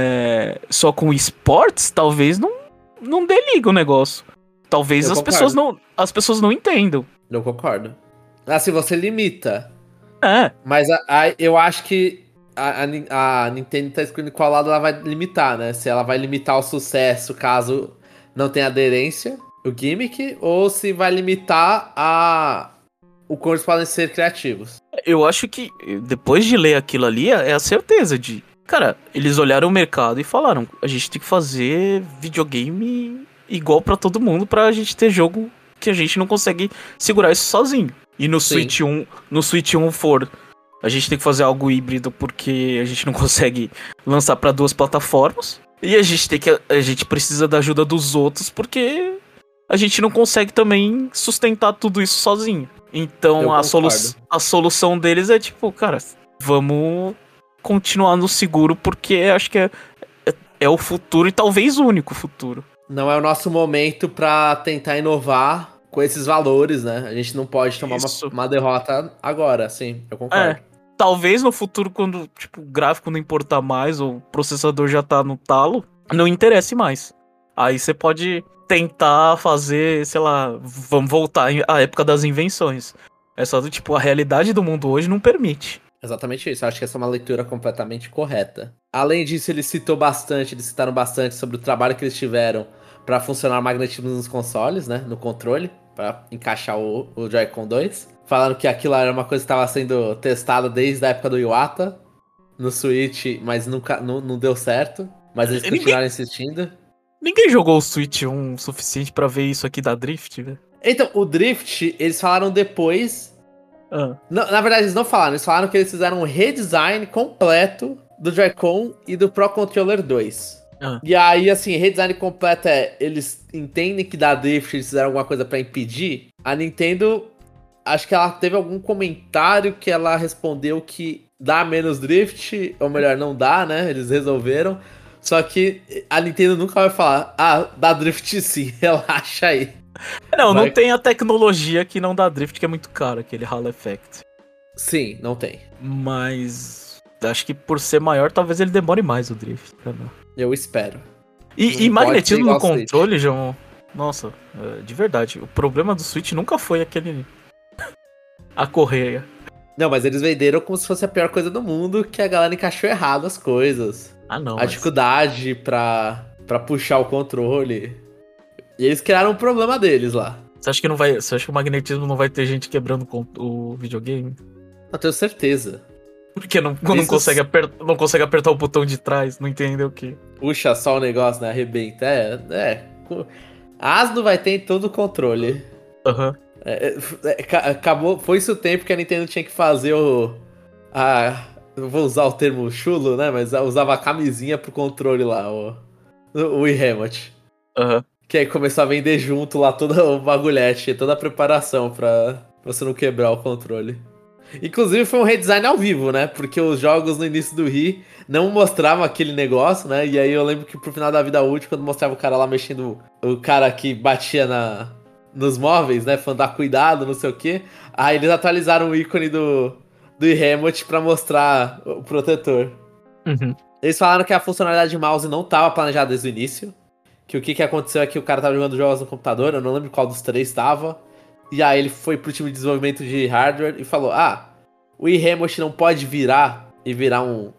esports, talvez não dê liga o negócio. Talvez as pessoas não entendam. Eu concordo. Se você limita. Mas eu acho que a Nintendo tá escolhendo qual lado ela vai limitar, né? Se ela vai limitar o sucesso caso não tenha aderência, o gimmick, ou se vai limitar o quanto eles podem ser criativos. Eu acho que, depois de ler aquilo ali, é a certeza de... Cara, eles olharam o mercado e falaram, a gente tem que fazer videogame igual pra todo mundo pra gente ter jogo que a gente não consegue segurar isso sozinho. E no Switch 1, a gente tem que fazer algo híbrido porque a gente não consegue lançar pra 2 plataformas. E a gente precisa da ajuda dos outros porque a gente não consegue também sustentar tudo isso sozinho. Então a solução deles é tipo, cara, vamos continuar no seguro porque acho que é o futuro e talvez o único futuro. Não é o nosso momento pra tentar inovar com esses valores, né? A gente não pode tomar uma derrota agora, sim, eu concordo. Talvez no futuro, quando tipo, o gráfico não importar mais, ou o processador já tá no talo, não interesse mais. Aí você pode tentar fazer, sei lá, vamos voltar à época das invenções. É só do tipo, a realidade do mundo hoje não permite. Exatamente isso, eu acho que essa é uma leitura completamente correta. Além disso, eles citaram bastante sobre o trabalho que eles tiveram pra funcionar o magnetismo nos consoles, né, no controle, pra encaixar o Joy-Con 2. Falaram que aquilo era uma coisa que estava sendo testada desde a época do Iwata no Switch, mas não deu certo. Mas eles continuaram insistindo. Ninguém jogou o Switch 1 o suficiente pra ver isso aqui da Drift, velho. Então, o Drift, eles falaram depois. Não, na verdade, eles não falaram. Eles falaram que eles fizeram um redesign completo do Joy-Con e do Pro Controller 2. E aí, assim, redesign completo eles entendem que da Drift eles fizeram alguma coisa pra impedir. A Nintendo, acho que ela teve algum comentário que ela respondeu que dá menos Drift, ou melhor, não dá, né? Eles resolveram. Só que a Nintendo nunca vai falar, dá Drift sim, relaxa aí. Não tem a tecnologia que não dá Drift, que é muito caro, aquele Halo Effect. Sim, não tem. Mas acho que por ser maior, talvez ele demore mais o Drift. Eu espero. E magnetismo no controle, João? Nossa, de verdade, o problema do Switch nunca foi aquele... a correia. Não, mas eles venderam como se fosse a pior coisa do mundo, que a galera encaixou errado as coisas. Dificuldade pra puxar o controle. E eles criaram um problema deles lá. Você acha que o magnetismo não vai ter gente quebrando o videogame? Eu tenho certeza. Porque não consegue apertar o botão de trás, não entendeu o quê? Puxa só o negócio, né? Arrebenta. Asno vai ter em todo o controle. Aham. Acabou, foi isso o tempo que a Nintendo tinha que fazer Eu vou usar o termo chulo, né? Mas usava a camisinha pro controle lá, o Wii Remote. Aham. Que aí começou a vender junto lá toda o bagulhete, toda a preparação pra você não quebrar o controle. Inclusive foi um redesign ao vivo, né? Porque os jogos no início do Wii não mostravam aquele negócio, né? E aí eu lembro que pro final da vida útil, quando mostrava o cara lá mexendo, o cara que batia nos móveis, né? Falando, dar cuidado, não sei o quê. Aí eles atualizaram o ícone do Wii Remote pra mostrar o protetor. Uhum. Eles falaram que a funcionalidade de mouse não estava planejada desde o início. Que o que aconteceu é que o cara tava jogando jogos no computador, eu não lembro qual dos três estava. E aí ele foi pro time de desenvolvimento de hardware e falou: o Wii Remote não pode virar um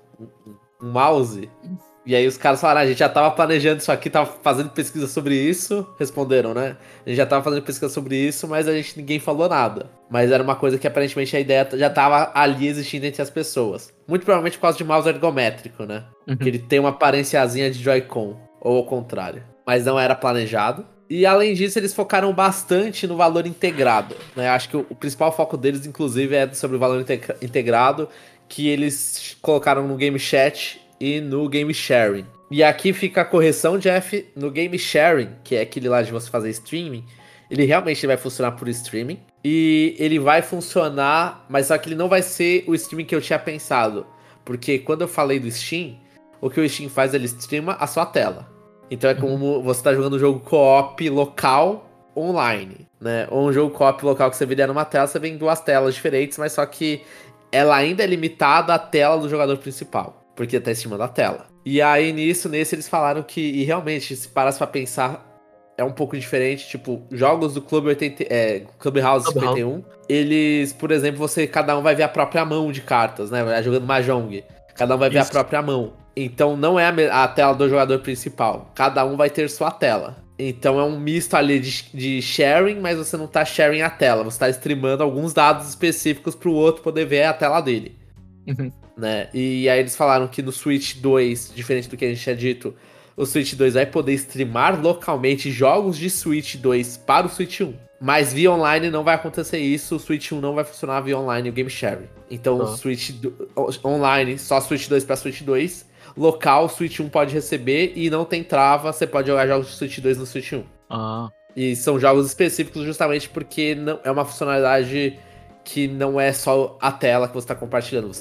mouse. E aí os caras falaram: a gente já tava planejando isso aqui, tava fazendo pesquisa sobre isso. Responderam, né? A gente já tava fazendo pesquisa sobre isso, mas ninguém falou nada. Mas era uma coisa que aparentemente a ideia já tava ali existindo entre as pessoas. Muito provavelmente por causa de mouse ergométrico, né? Uhum. Que ele tem uma aparênciazinha de Joy-Con, ou ao contrário. Mas não era planejado. E além disso, eles focaram bastante no valor integrado, né? Acho que o principal foco deles, inclusive, é sobre o valor integrado, que eles colocaram no Game Chat e no Game Sharing. E aqui fica a correção, Jeff, no Game Sharing, que é aquele lá de você fazer streaming, ele realmente vai funcionar por streaming. E ele vai funcionar, mas só que ele não vai ser o streaming que eu tinha pensado. Porque quando eu falei do Steam, o que o Steam faz, ele streama a sua tela. Então é como você tá jogando um jogo co-op local online, né? Ou um jogo co-op local que você vê numa tela, você vê em duas telas diferentes, mas só que ela ainda é limitada à tela do jogador principal, porque tá estimando a tela. E aí nesse eles falaram que, e realmente, se parasse pra pensar, é um pouco diferente, tipo, jogos do Clubhouse 51, eles, por exemplo, cada um vai ver a própria mão de cartas, né? Vai jogando Mahjong, cada um vai ver a própria mão. Então não é a tela do jogador principal. Cada um vai ter sua tela. Então é um misto ali de sharing, mas você não tá sharing a tela. Você tá streamando alguns dados específicos pro outro poder ver a tela dele. Uhum. Né? E aí eles falaram que no Switch 2, diferente do que a gente tinha dito, o Switch 2 vai poder streamar localmente jogos de Switch 2 para o Switch 1. Mas via online não vai acontecer isso, o Switch 1 não vai funcionar via online o Game Sharing. Então o Switch online, só Switch 2 para Switch 2. Local, Switch 1 pode receber e não tem trava, você pode jogar jogos de Switch 2 no Switch 1. E são jogos específicos justamente porque não, é uma funcionalidade que não é só a tela que você está compartilhando,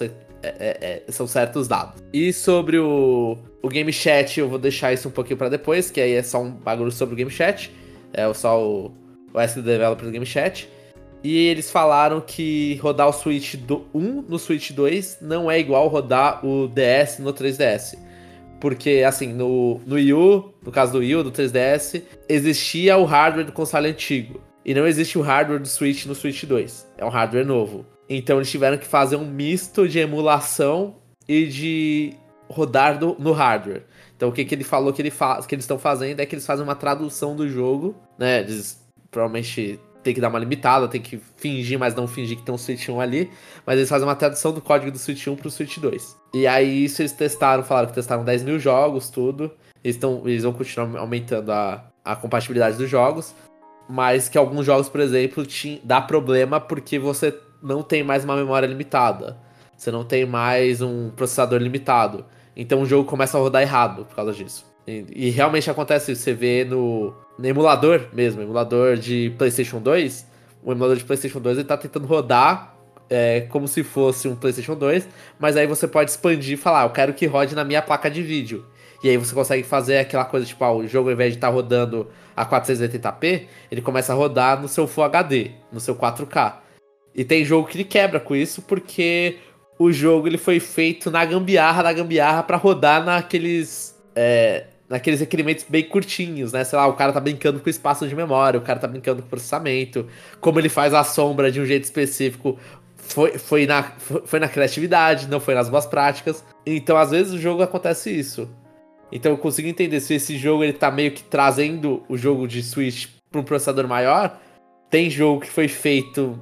são certos dados. E sobre o Game Chat, eu vou deixar isso um pouquinho para depois, que aí é só um bagulho sobre o Game Chat, é só o SD Developer do Game Chat. E eles falaram que rodar o Switch 1 no Switch 2 não é igual rodar o DS no 3DS. Porque, assim, no Wii U, no caso do Wii U, do 3DS, existia o hardware do console antigo. E não existe o hardware do Switch no Switch 2. É um hardware novo. Então eles tiveram que fazer um misto de emulação e de rodar no hardware. Então o que ele falou que eles estão fazendo é que eles fazem uma tradução do jogo, né? Eles provavelmente tem que dar uma limitada, tem que fingir, mas não fingir que tem um Switch 1 ali. Mas eles fazem uma tradução do código do Switch 1 pro Switch 2. E aí isso eles falaram que testaram 10 mil jogos, tudo. Eles vão continuar aumentando a compatibilidade dos jogos. Mas que alguns jogos, por exemplo, dá problema porque você não tem mais uma memória limitada. Você não tem mais um processador limitado. Então o jogo começa a rodar errado por causa disso. E realmente acontece isso. Você vê no emulador mesmo, emulador de PlayStation 2. O emulador de PlayStation 2 ele tá tentando rodar como se fosse um PlayStation 2. Mas aí você pode expandir e falar, eu quero que rode na minha placa de vídeo. E aí você consegue fazer aquela coisa, tipo, o jogo ao invés de estar rodando a 480p, ele começa a rodar no seu Full HD, no seu 4K. E tem jogo que ele quebra com isso, porque o jogo ele foi feito na gambiarra pra rodar naqueles requerimentos bem curtinhos, né? Sei lá, o cara tá brincando com espaço de memória, o cara tá brincando com processamento, como ele faz a sombra de um jeito específico, foi na criatividade, não foi nas boas práticas. Então, às vezes, o jogo acontece isso. Então eu consigo entender se esse jogo ele tá meio que trazendo o jogo de Switch pra um processador maior. Tem jogo que foi feito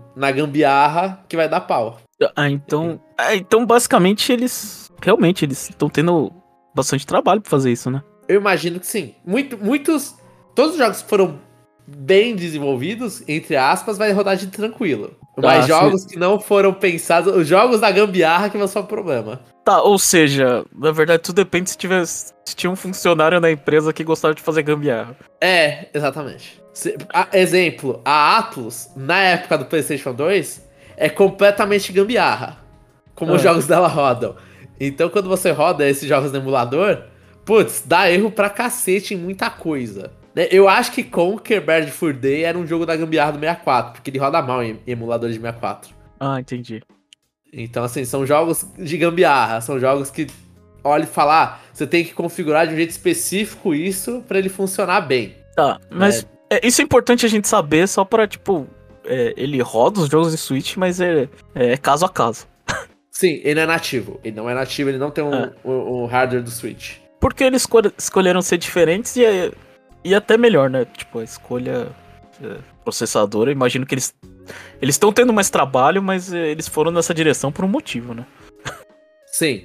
na gambiarra que vai dar pau. Então basicamente eles estão tendo bastante trabalho pra fazer isso, né? Eu imagino que sim. Todos os jogos que foram bem desenvolvidos, entre aspas, vai rodar de tranquilo. Mas jogos que não foram pensados, os jogos da gambiarra que vão ser o problema. Tá, ou seja, na verdade tudo depende se tinha um funcionário na empresa que gostava de fazer gambiarra. Exatamente. Exemplo, a Atlus, na época do PlayStation 2, é completamente gambiarra. Como os jogos dela rodam. Então, quando você roda esses jogos no emulador, putz, dá erro pra cacete em muita coisa. Eu acho que Conker Bad Fur Day era um jogo da gambiarra do 64, porque ele roda mal em emulador de 64. Ah, entendi. Então, assim, são jogos de gambiarra, são jogos que, olha e fala, você tem que configurar de um jeito específico isso pra ele funcionar bem. Tá, mas isso é importante a gente saber só pra, tipo, ele roda os jogos de Switch, mas é caso a caso. Sim, ele é nativo. Ele não é nativo, ele não tem um hardware do Switch. Porque eles escolheram ser diferentes e até melhor, né? Tipo, a escolha processadora, imagino que eles estão tendo mais trabalho, mas eles foram nessa direção por um motivo, né? Sim.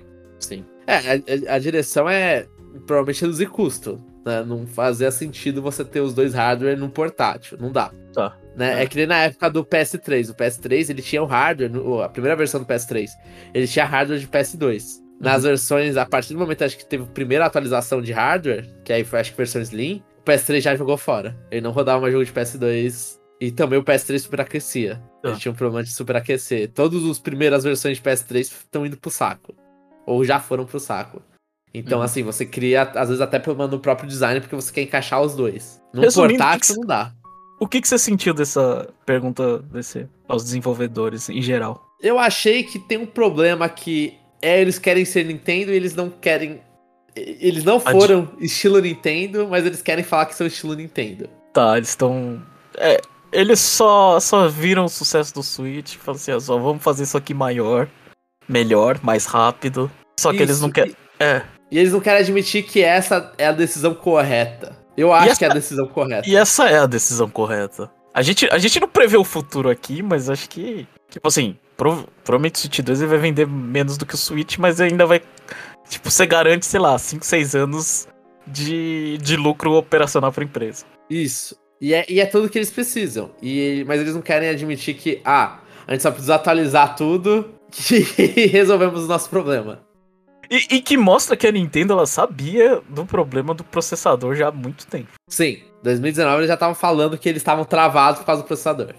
A direção é provavelmente reduzir custo, né? Não fazia sentido você ter os dois hardware num portátil, não dá. Tá. Né? É que nem na época do PS3. O PS3 ele tinha o hardware, a primeira versão do PS3, ele tinha hardware de PS2. Nas versões, a partir do momento acho que teve a primeira atualização de hardware, que aí foi acho que versão Slim, o PS3 já jogou fora. Ele não rodava mais jogo de PS2 e também o PS3 superaquecia. Ele tinha um problema de superaquecer. Todas as primeiras versões de PS3 estão indo pro saco. Ou já foram pro saco. Então, assim, você cria, às vezes, até problema no próprio design, porque você quer encaixar os dois. Num portátil não dá. O que você sentiu dessa pergunta aos desenvolvedores, em geral? Eu achei que tem um problema que eles querem ser Nintendo e eles não querem... Eles não foram estilo Nintendo, mas eles querem falar que são estilo Nintendo. Tá, eles estão... eles só viram o sucesso do Switch e falaram assim, só vamos fazer isso aqui maior, melhor, mais rápido. Só que eles não querem... E eles não querem admitir que essa é a decisão correta. Eu acho que é a decisão correta. E essa é a decisão correta. A gente não prevê o futuro aqui, mas acho que... Tipo assim, provavelmente o Switch 2 ele vai vender menos do que o Switch, mas ainda vai... Tipo, você garante, sei lá, 5, 6 anos de lucro operacional pra empresa. Isso. E é tudo que eles precisam. Mas eles não querem admitir que, a gente só precisa atualizar tudo e resolvemos o nosso problema. E que mostra que a Nintendo, ela sabia do problema do processador já há muito tempo. Sim, 2019 eles já estavam falando que eles estavam travados por causa do processador.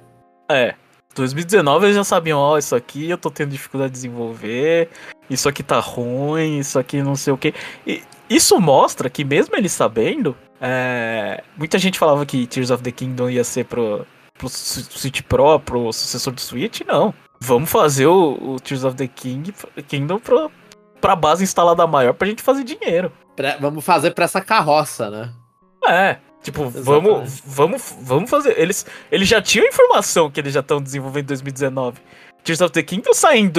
2019 eles já sabiam, isso aqui eu tô tendo dificuldade de desenvolver, isso aqui tá ruim, isso aqui não sei o que. E isso mostra que mesmo eles sabendo, muita gente falava que Tears of the Kingdom ia ser pro Switch Pro, pro sucessor do Switch, não. Vamos fazer o Tears of the Kingdom pra base instalada maior pra gente fazer dinheiro. Vamos fazer pra essa carroça, né? Tipo, vamos fazer. Eles já tinham informação que eles já estão desenvolvendo em 2019. Tears of the Kingdom sai em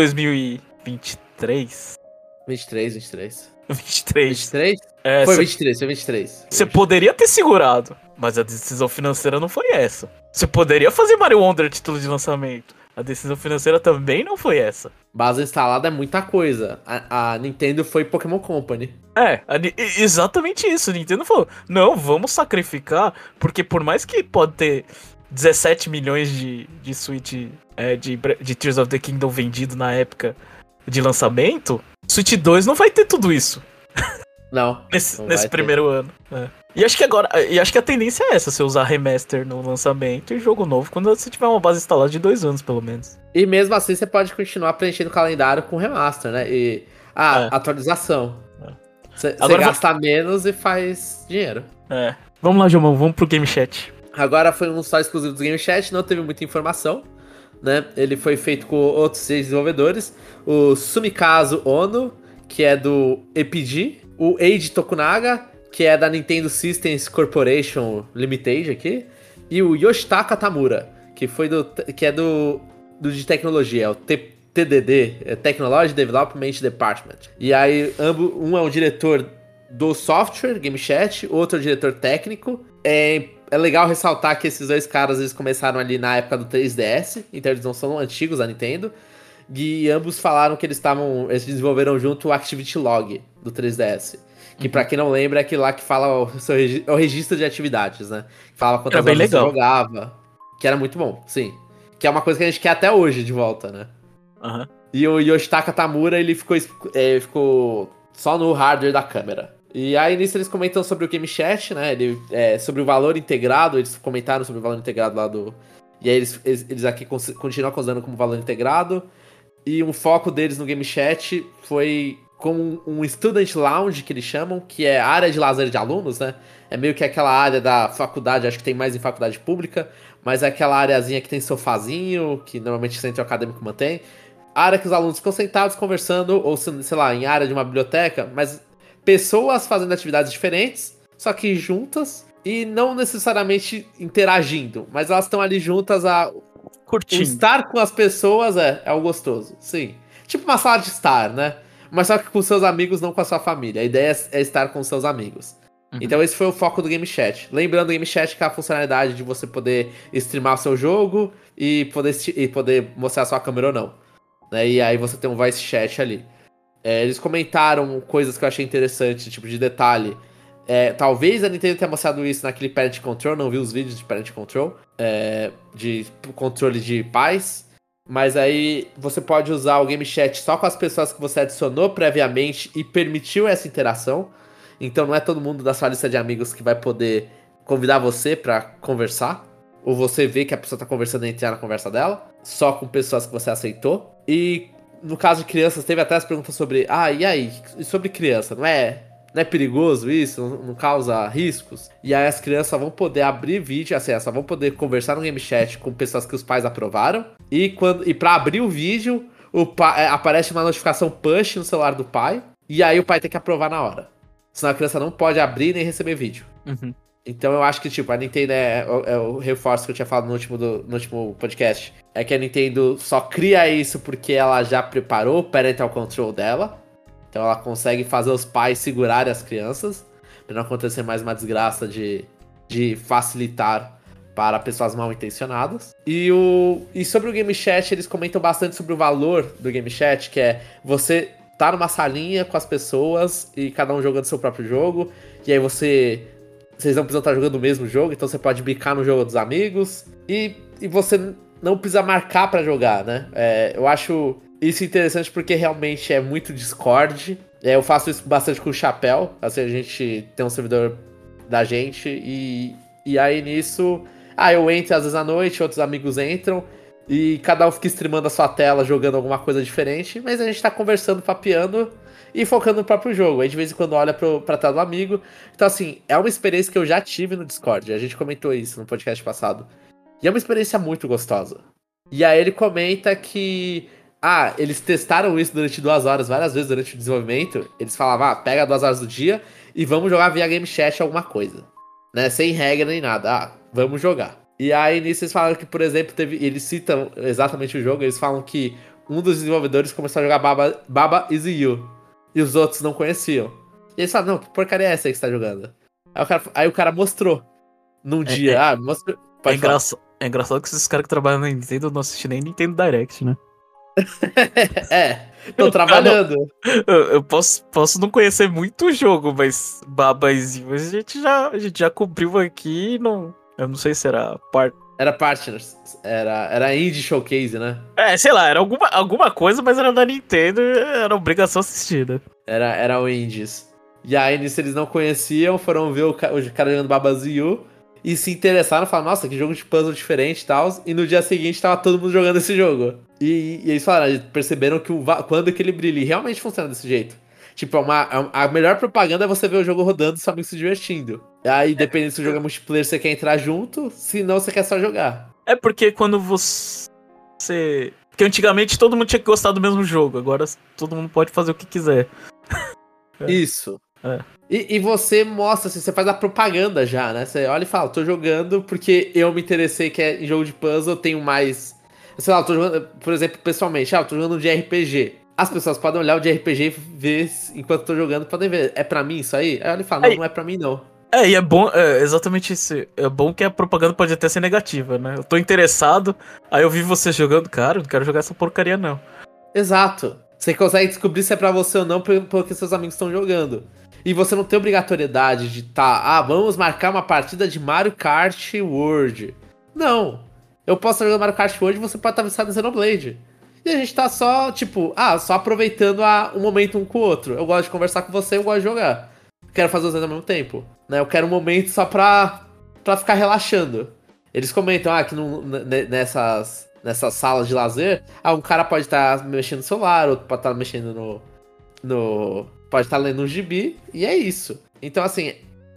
2023. 23. 23? Foi 23. Você poderia ter segurado, mas a decisão financeira não foi essa. Você poderia fazer Mario Wonder título de lançamento. A decisão financeira também não foi essa. Base instalada é muita coisa. A Nintendo foi Pokémon Company. Exatamente isso. A Nintendo falou, não, vamos sacrificar, porque por mais que pode ter 17 milhões de Switch, de Tears of the Kingdom vendido na época de lançamento, Switch 2 não vai ter tudo isso. Não. Nesse primeiro ano. E acho que a tendência é essa, você usar remaster no lançamento e jogo novo quando você tiver uma base instalada de 2 anos, pelo menos. E mesmo assim você pode continuar preenchendo o calendário com remaster, né? E atualização. Você gasta menos e faz dinheiro. Vamos lá, Jomão, vamos pro Game Chat. Agora foi um só exclusivo do Game Chat, não teve muita informação, né? Ele foi feito com outros 6 desenvolvedores. O Sumikazu Ono, que é do EPG. O Eiji Tokunaga, que é da Nintendo Systems Corporation Limited aqui. E o Yoshitaka Tamura, que é de tecnologia, é o TDD, Technology Development Department. E aí, um é o diretor do software, Game Chat, outro é o diretor técnico. É legal ressaltar que esses dois caras, eles começaram ali na época do 3DS, então eles não são antigos da Nintendo. E ambos falaram que eles desenvolveram junto o Activity Log do 3DS. Que pra quem não lembra, é aquele lá que fala o registro de atividades, né? Que fala quantas horas você jogava. Que era muito bom, sim. Que é uma coisa que a gente quer até hoje de volta, né? Aham. E o Yoshitaka Tamura, ele ficou só no hardware da câmera. E aí nisso eles comentam sobre o Game Chat, né? Sobre o valor integrado, eles comentaram sobre o valor integrado lá do... E aí eles aqui continuam considerando como valor integrado. E um foco deles no Game Chat foi como um Student Lounge, que eles chamam, que é a área de lazer de alunos, né? É meio que aquela área da faculdade, acho que tem mais em faculdade pública, mas é aquela areazinha que tem sofazinho, que normalmente o centro acadêmico mantém. Área que os alunos ficam sentados conversando, ou sei lá, em área de uma biblioteca, mas pessoas fazendo atividades diferentes, só que juntas, e não necessariamente interagindo, mas elas estão ali juntas o Curtindo. estar com as pessoas é o gostoso, sim. Tipo uma sala de estar, né? Mas só que com seus amigos, não com a sua família. A ideia é estar com seus amigos. Uhum. Então esse foi o foco do Game Chat. Lembrando, o Game Chat que é a funcionalidade de você poder streamar o seu jogo e poder mostrar a sua câmera ou não. Né? E aí você tem um voice chat ali. Eles comentaram coisas que eu achei interessante, tipo de detalhe. Talvez a Nintendo tenha mostrado isso naquele Parent Control, não vi os vídeos de Parent Control, de controle de pais. Mas aí você pode usar o Game Chat só com as pessoas que você adicionou previamente e permitiu essa interação. Então não é todo mundo da sua lista de amigos que vai poder convidar você pra conversar. Ou você vê que a pessoa tá conversando e entrar na conversa dela. Só com pessoas que você aceitou. E no caso de crianças, teve até as perguntas sobre... e aí? E sobre criança? Não é perigoso isso? Não causa riscos? E aí as crianças vão poder abrir vídeo, assim, elas vão poder conversar no Game Chat com pessoas que os pais aprovaram. E pra abrir o vídeo, aparece uma notificação push no celular do pai. E aí o pai tem que aprovar na hora. Senão a criança não pode abrir nem receber vídeo. Uhum. Então eu acho que, tipo, a Nintendo é o reforço que eu tinha falado no último podcast. É que a Nintendo só cria isso porque ela já preparou o parental control dela. Então ela consegue fazer os pais segurarem as crianças, pra não acontecer mais uma desgraça de facilitar para pessoas mal intencionadas. E sobre o Game Chat, eles comentam bastante sobre o valor do Game Chat, que é você tá numa salinha com as pessoas e cada um jogando seu próprio jogo, e aí vocês não precisam estar jogando o mesmo jogo, então você pode bicar no jogo dos amigos, e você não precisa marcar pra jogar, né? Eu acho isso interessante porque realmente é muito Discord. Eu faço isso bastante com o Chapéu, assim, a gente tem um servidor da gente, e aí nisso... eu entro às vezes à noite, outros amigos entram, e cada um fica streamando a sua tela, jogando alguma coisa diferente, mas a gente tá conversando, papeando e focando no próprio jogo. Aí de vez em quando olha pra tela do amigo. Então assim, é uma experiência que eu já tive no Discord, a gente comentou isso no podcast passado. E é uma experiência muito gostosa. E aí ele comenta que... eles testaram isso durante 2 horas, várias vezes durante o desenvolvimento. Eles falavam, pega 2 horas do dia e vamos jogar via Game Chat alguma coisa. Né? Sem regra nem nada. Vamos jogar. E aí nisso eles falaram que, por exemplo, eles citam exatamente o jogo, eles falam que um dos desenvolvedores começou a jogar Baba Is You. E os outros não conheciam. E eles falaram, não, que porcaria é essa aí que você tá jogando? Aí o cara mostrou. Num dia, mostrou... É engraçado que esses caras que trabalham na Nintendo não assistem nem Nintendo Direct, né? Tô trabalhando. Eu posso não conhecer muito o jogo, mas Baba Is You a gente já cobriu aqui, não... Eu não sei se era Era Partners. Era Indie Showcase, né? Sei lá, era alguma coisa, mas era da Nintendo, era obrigação assistir, né? Era o Indies. E aí, nisso eles não conheciam, foram ver o cara jogando Babaziu e se interessaram, falaram, nossa, que jogo de puzzle diferente e tal. E no dia seguinte tava todo mundo jogando esse jogo. E eles falaram, perceberam que quando aquele brilho realmente funciona desse jeito. Tipo, a melhor propaganda é você ver o jogo rodando e seu amigo se divertindo. E aí, dependendo se o jogo é multiplayer, você quer entrar junto, se não, você quer só jogar. É porque quando você... Porque antigamente todo mundo tinha que gostar do mesmo jogo, agora todo mundo pode fazer o que quiser. Isso. E você mostra, assim, você faz a propaganda já, né? Você olha e fala, tô jogando porque eu me interessei que em jogo de puzzle, eu tenho mais... Sei lá, eu tô jogando, por exemplo, pessoalmente, eu tô jogando de RPG. As pessoas podem olhar o de RPG e ver, enquanto eu tô jogando, podem ver, é pra mim isso aí? Aí ele fala, não é pra mim não. E é bom, exatamente isso. É bom que a propaganda pode até ser negativa, né? Eu tô interessado, aí eu vi você jogando, cara, não quero jogar essa porcaria não. Exato. Você consegue descobrir se é pra você ou não porque seus amigos estão jogando. E você não tem obrigatoriedade de vamos marcar uma partida de Mario Kart World. Não. Eu posso estar jogando Mario Kart hoje e você pode estar viciado em Xenoblade. E a gente tá só, tipo, só aproveitando um momento um com o outro. Eu gosto de conversar com você, eu gosto de jogar. Quero fazer os dois ao mesmo tempo. Né? Eu quero um momento só pra ficar relaxando. Eles comentam, que nessas salas de lazer, um cara pode estar mexendo no celular, outro pode estar mexendo pode estar lendo um gibi, e é isso. Então, assim,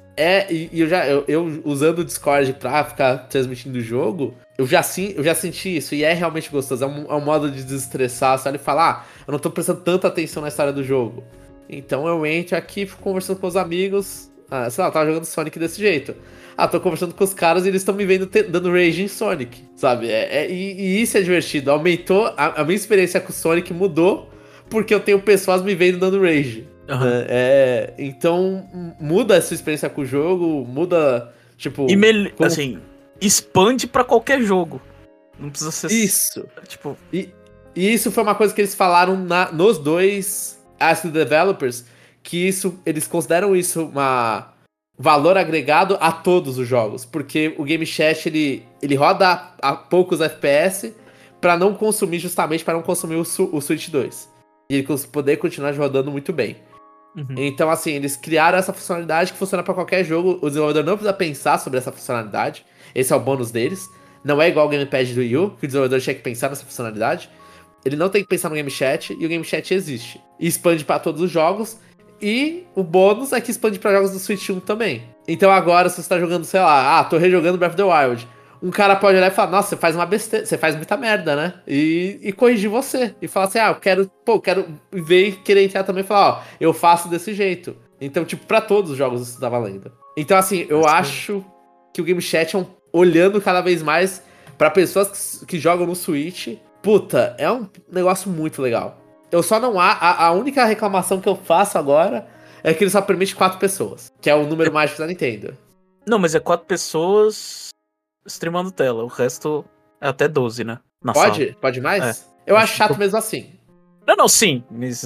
eu usando o Discord pra ficar transmitindo o jogo, eu já senti isso, e é realmente gostoso. É um modo de desestressar, sabe? E falar, eu não tô prestando tanta atenção na história do jogo. Então eu entro aqui, fico conversando com os amigos. Sei lá, eu tava jogando Sonic desse jeito. Tô conversando com os caras e eles estão me vendo dando rage em Sonic, sabe? E isso é divertido. Aumentou, a minha experiência com o Sonic mudou porque eu tenho pessoas me vendo dando rage. Uhum. Então, muda essa experiência com o jogo, muda, tipo... assim, expande pra qualquer jogo. Não precisa ser... Isso. Tipo... E isso foi uma coisa que eles falaram nos dois Ask the Developers, que eles consideram isso uma... valor agregado a todos os jogos, porque o Game Chat ele roda a poucos FPS para não consumir, justamente para não consumir o Switch 2 e ele poder continuar rodando muito bem. Uhum. Então, assim, eles criaram essa funcionalidade que funciona para qualquer jogo. O desenvolvedor não precisa pensar sobre essa funcionalidade. Esse é o bônus deles. Não é igual o Gamepad do Wii U, que o desenvolvedor tinha que pensar nessa funcionalidade. Ele não tem que pensar no Game Chat, e o Game Chat existe e expande para todos os jogos. E o bônus é que expande pra jogos do Switch 1 também. Então agora, se você tá jogando, sei lá, tô rejogando Breath of the Wild, um cara pode olhar e falar, nossa, você faz uma besteira, você faz muita merda, né? E corrigir você. E falar assim, eu quero ver e querer entrar também e falar, eu faço desse jeito. Então, tipo, pra todos os jogos isso tá valendo. Então, assim, eu acho que o Game Chat olhando cada vez mais pra pessoas que jogam no Switch, puta, é um negócio muito legal. Eu só não a única reclamação que eu faço agora é que ele só permite 4 pessoas, que é o número mágico da Nintendo. Não, mas é 4 pessoas streamando tela, o resto é até 12, né? Pode mais? Eu acho chato mesmo assim. Não, sim,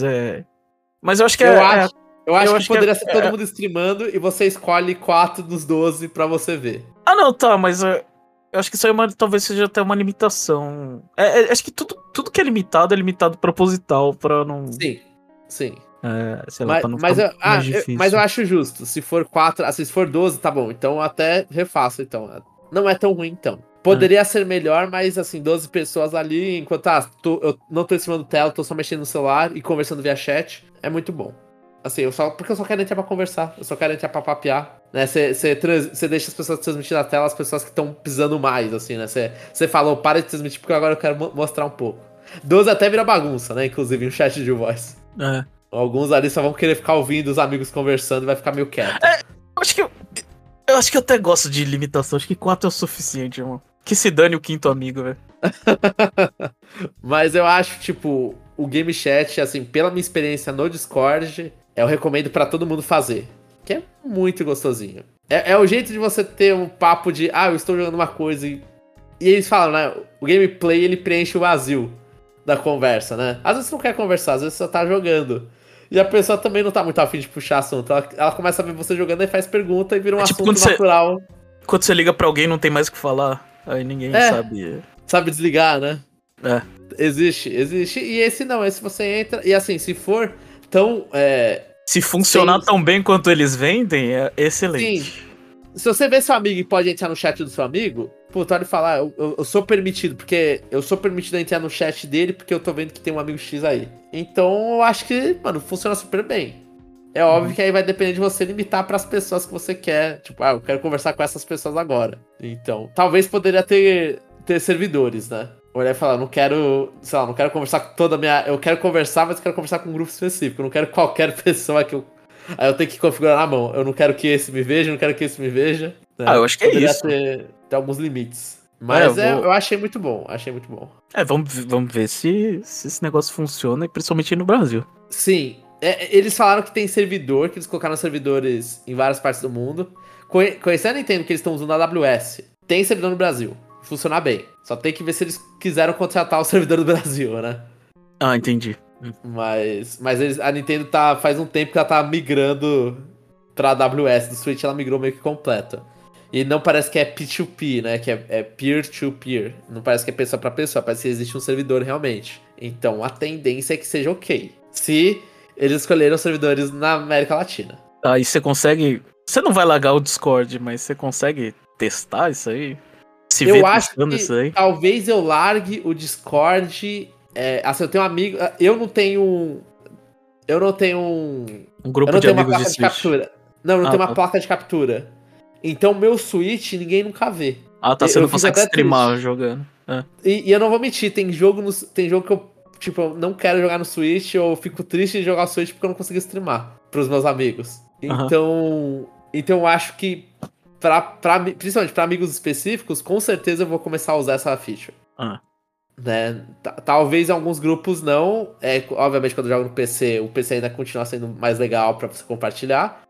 mas eu acho que eu acho que poderia ser todo mundo streamando e você escolhe 4 dos 12 pra você ver. Não, tá, mas eu acho que isso aí talvez seja até uma limitação. Acho que tudo que é limitado proposital pra não... Sim. Sei lá, pra não ficar mais difícil. Mas eu acho justo. Se for 4, se for 12, tá bom. Então eu até refaço, então. Não é tão ruim, então. Poderia ser melhor, mas assim, 12 pessoas ali, enquanto eu não tô streamando tela, tô só mexendo no celular e conversando via chat, é muito bom. Assim, porque eu só quero entrar pra conversar, eu só quero entrar pra papear, né? Você deixa as pessoas transmitir na tela, as pessoas que estão pisando mais, assim, né? Você falou, para de transmitir porque agora eu quero mostrar um pouco. 12 até vira bagunça, né? Inclusive, um chat de voz. Alguns ali só vão querer ficar ouvindo os amigos conversando e vai ficar meio quieto. Eu acho que eu até gosto de limitação, acho que 4 é o suficiente, irmão. Que se dane o 5º amigo, velho. Mas eu acho, tipo, o Game Chat, assim, pela minha experiência no Discord, eu recomendo pra todo mundo fazer. Que é muito gostosinho. É o jeito de você ter um papo de, eu estou jogando uma coisa e eles falam, né? O gameplay, ele preenche o vazio da conversa, né? Às vezes você não quer conversar, às vezes você tá jogando. E a pessoa também não tá muito afim de puxar assunto. Ela começa a ver você jogando e faz pergunta e vira um assunto natural. Quando você liga pra alguém não tem mais o que falar, aí ninguém sabe. Sabe desligar, né? Existe. E esse não, esse você entra. E assim, se for tão. Se funcionar tão bem quanto eles vendem, é excelente. Sim. Se você vê seu amigo e pode entrar no chat do seu amigo, puta, olha e falar, eu sou permitido, porque eu sou permitido a entrar no chat dele porque eu tô vendo que tem um amigo X aí. Então eu acho que, mano, funciona super bem. É óbvio que aí vai depender de você limitar pras pessoas que você quer. Tipo, eu quero conversar com essas pessoas agora. Então, talvez poderia ter servidores, né? Olhar e falar, não quero conversar com toda a minha... Eu quero conversar, mas eu quero conversar com um grupo específico. Eu não quero qualquer pessoa que aí eu tenho que configurar na mão. Eu não quero que esse me veja, não quero que esse me veja. Né? Eu acho que é isso. Poderia ter alguns limites. Mas eu achei muito bom, vamos ver se esse negócio funciona, principalmente no Brasil. Sim, eles falaram que tem servidor, que eles colocaram servidores em várias partes do mundo. Conhecendo a Nintendo que eles estão usando a AWS, tem servidor no Brasil, funcionar bem. Só tem que ver se eles quiseram contratar o servidor do Brasil, né? Entendi. Mas a Nintendo faz um tempo que ela tá migrando pra AWS do Switch, ela migrou meio que completa. E não parece que é P2P, né? Que é peer-to-peer. Não parece que é pessoa pra pessoa, parece que existe um servidor realmente. Então a tendência é que seja ok. Se eles escolheram servidores na América Latina. Aí você consegue. Você não vai largar o Discord, mas você consegue testar isso aí? Se Eu ver acho testando que isso aí? talvez eu largue o Discord. Assim, eu tenho um amigo. Eu não tenho. Eu não tenho um. Um grupo Eu não de tenho uma amigos placa de de Switch. captura. Não, eu não Ah, tenho uma tá. placa de captura. Então, meu Switch, ninguém nunca vê. Ah, tá. Você Eu não fico consegue até streamar triste. jogando. É. E eu não vou mentir, tem jogo que eu, tipo, eu não quero jogar no Switch, ou eu fico triste de jogar no Switch porque eu não consigo streamar pros meus amigos. Aham. Então eu acho que, principalmente pra amigos específicos, com certeza eu vou começar a usar essa feature. Ah. Né? Talvez em alguns grupos não. Obviamente, quando eu jogo no PC, o PC ainda continua sendo mais legal pra você compartilhar.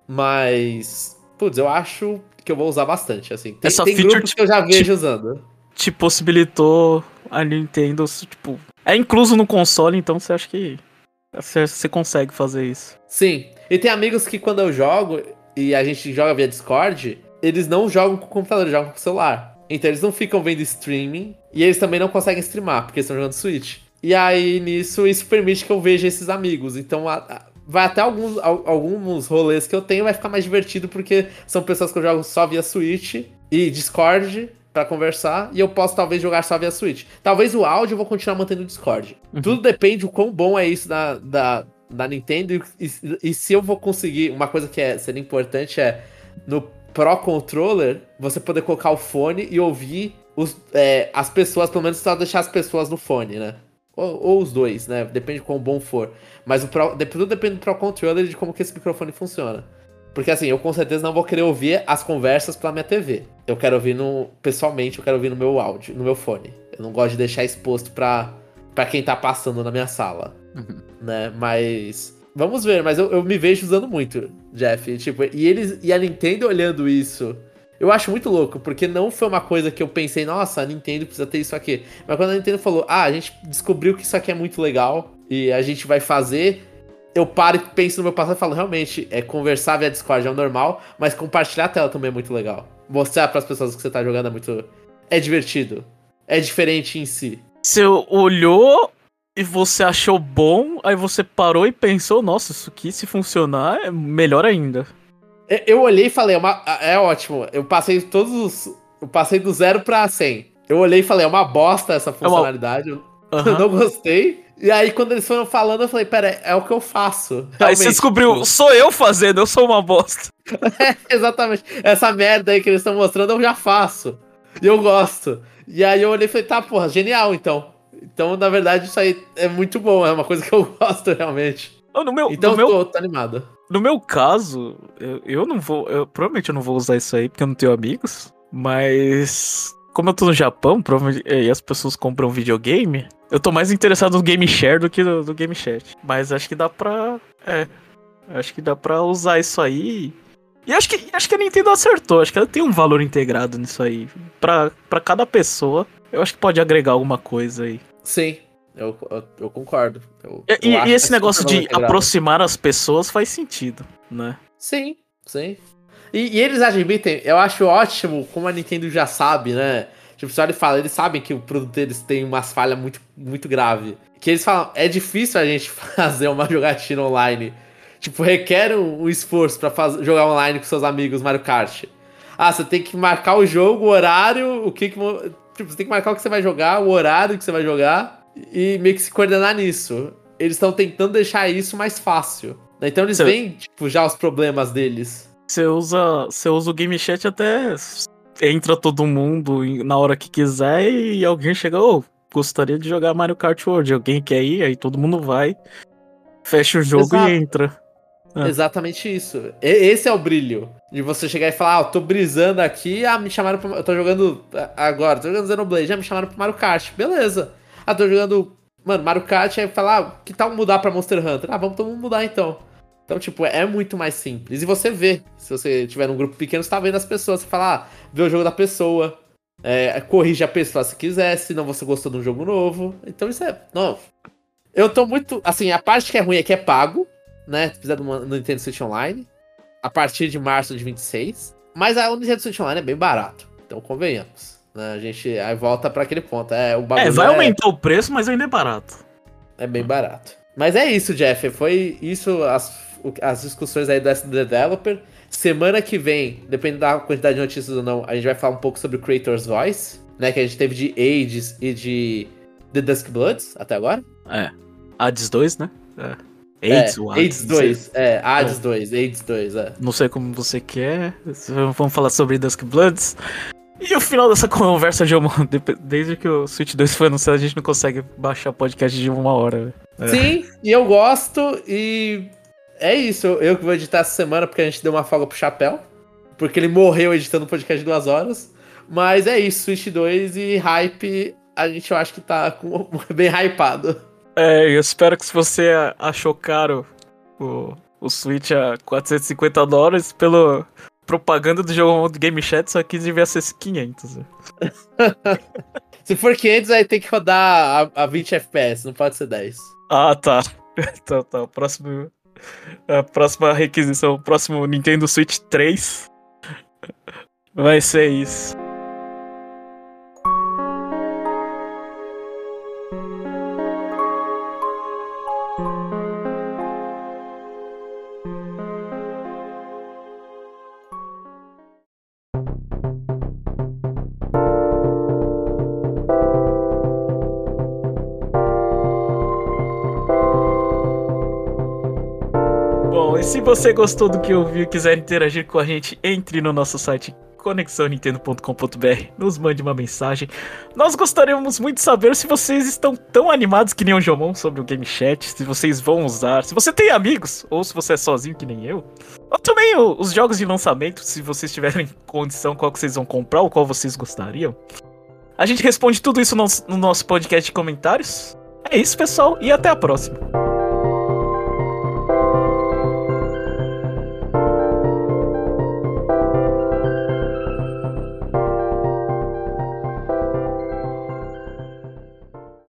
Mas, putz, eu acho que eu vou usar bastante. Assim. Essa Tem feature grupos que eu já vejo usando. te possibilitou a Nintendo, tipo. É incluso no console, então você acha que você consegue fazer isso. Sim. E tem amigos que quando eu jogo e a gente joga via Discord, eles não jogam com o computador, eles jogam com o celular. Então eles não ficam vendo streaming e eles também não conseguem streamar, porque estão jogando Switch. E aí, nisso, isso permite que eu veja esses amigos. Então, vai até alguns rolês que eu tenho, vai ficar mais divertido, porque são pessoas que eu jogo só via Switch e Discord pra conversar, e eu posso talvez jogar só via Switch. Talvez o áudio eu vou continuar mantendo o Discord. Tudo depende do quão bom é isso da Nintendo, e se eu vou conseguir. Uma coisa que seria importante é no Pro Controller você poder colocar o fone e ouvir as pessoas, pelo menos só deixar as pessoas no fone, né? Ou os dois, né? Depende de quão bom for. Mas tudo depende do Pro Controller e de como que esse microfone funciona. Porque assim, eu com certeza não vou querer ouvir as conversas pela minha TV. Eu quero ouvir pessoalmente, eu quero ouvir no meu áudio, no meu fone. Eu não gosto de deixar exposto pra quem tá passando na minha sala. Né? Mas vamos ver, mas eu me vejo usando muito, Jeff. Tipo, e a Nintendo olhando isso, eu acho muito louco, porque não foi uma coisa que eu pensei, nossa, a Nintendo precisa ter isso aqui. Mas quando a Nintendo falou, a gente descobriu que isso aqui é muito legal e a gente vai fazer, eu paro e penso no meu passado e falo, realmente, conversar via Discord é o normal, mas compartilhar a tela também é muito legal. Mostrar pras pessoas que você tá jogando é divertido. É diferente em si. Você olhou e você achou bom, aí você parou e pensou, nossa, isso aqui se funcionar é melhor ainda. Eu olhei e falei, é ótimo. Eu passei Eu passei do 0 pra 100. Eu olhei e falei, é uma bosta essa funcionalidade. Eu não gostei. E aí, quando eles foram falando, eu falei, pera, é o que eu faço. Aí você descobriu, sou eu fazendo, eu sou uma bosta. Exatamente. Essa merda aí que eles estão mostrando, eu já faço. E eu gosto. E aí eu olhei e falei, tá, porra, genial, então. Então, na verdade, isso aí é muito bom. É uma coisa que eu gosto, realmente. Então eu tô animado. No meu caso, eu não vou. Provavelmente eu não vou usar isso aí porque eu não tenho amigos. Mas como eu tô no Japão, provavelmente e as pessoas compram videogame, eu tô mais interessado no Game Share do que no Game Chat. Mas acho que dá pra. Acho que dá pra usar isso aí. E acho que a Nintendo acertou. Acho que ela tem um valor integrado nisso aí. Pra cada pessoa, eu acho que pode agregar alguma coisa aí. Sim. Eu concordo. E esse negócio de aproximar as pessoas faz sentido, né? Sim, sim. E eles admitem, eu acho ótimo como a Nintendo já sabe, né? Tipo, só ele fala, eles sabem que o produto deles tem umas falhas muito, muito graves. Que eles falam, é difícil a gente fazer uma jogatina online. Tipo, requer um esforço pra jogar online com seus amigos Mario Kart. Você tem que marcar o jogo, o horário, tipo, você tem que marcar o que você vai jogar, o horário que você vai jogar. E meio que se coordenar nisso. Eles estão tentando deixar isso mais fácil. Então eles veem, tipo, já os problemas deles. Você usa o Game Chat até entra todo mundo na hora que quiser e alguém chega, gostaria de jogar Mario Kart World. Alguém quer ir, aí todo mundo vai, fecha o jogo e entra. Exatamente isso. Esse é o brilho. De você chegar e falar, eu tô brisando aqui, me chamaram pra... Eu tô jogando agora, tô jogando Xenoblade, já me chamaram pro Mario Kart. Beleza. Tô jogando, mano, Mario Kart, aí falar, que tal mudar pra Monster Hunter? Vamos todo mundo mudar então. Então, tipo, é muito mais simples. E você vê, se você tiver num grupo pequeno, você tá vendo as pessoas, você fala, vê o jogo da pessoa, corrige a pessoa se quiser, se não você gostou de um jogo novo. Então isso não. Eu tô muito, assim, a parte que é ruim é que é pago, né, precisa do Nintendo Switch Online, a partir de março de 26. Mas a Nintendo Switch Online é bem barato, então convenhamos. Né? A gente aí volta pra aquele ponto. O bagulho vai aumentar o preço, mas ainda é barato. É bem barato. Mas é isso, Jeff. Foi isso as discussões aí do SD Developer. Semana que vem, dependendo da quantidade de notícias ou não, a gente vai falar um pouco sobre o Creator's Voice, né? Que a gente teve de Hades e de The Dusk Bloods até agora. Hades 2, né? Hades, o Hades 2. Hades 2, Hades 2, Não sei como você quer. Vamos falar sobre Dusk Bloods. E o final dessa conversa, desde que o Switch 2 foi anunciado, a gente não consegue baixar podcast de 1 hora. Sim, e eu gosto, e é isso. Eu que vou editar essa semana, porque a gente deu uma folga pro Chapéu, porque ele morreu editando o podcast de 2 horas. Mas é isso, Switch 2 e hype, eu acho que tá bem hypado. Eu espero que se você achou caro o Switch a $450 pelo propaganda do jogo do Game Chat, só que devia ser 500. Se for 500, aí tem que rodar a 20 FPS, não pode ser 10. Ah, tá. Então tá. A próxima requisição, o próximo Nintendo Switch 3 vai ser isso. Bom, e se você gostou do que ouviu e quiser interagir com a gente, entre no nosso site conexãonintendo.com.br, nos mande uma mensagem. Nós gostaríamos muito de saber se vocês estão tão animados que nem o Jomon sobre o Game Chat, se vocês vão usar, se você tem amigos, ou se você é sozinho que nem eu. Ou também os jogos de lançamento, se vocês tiverem condição, qual que vocês vão comprar ou qual vocês gostariam. A gente responde tudo isso no nosso podcast de comentários. É isso, pessoal, e até a próxima.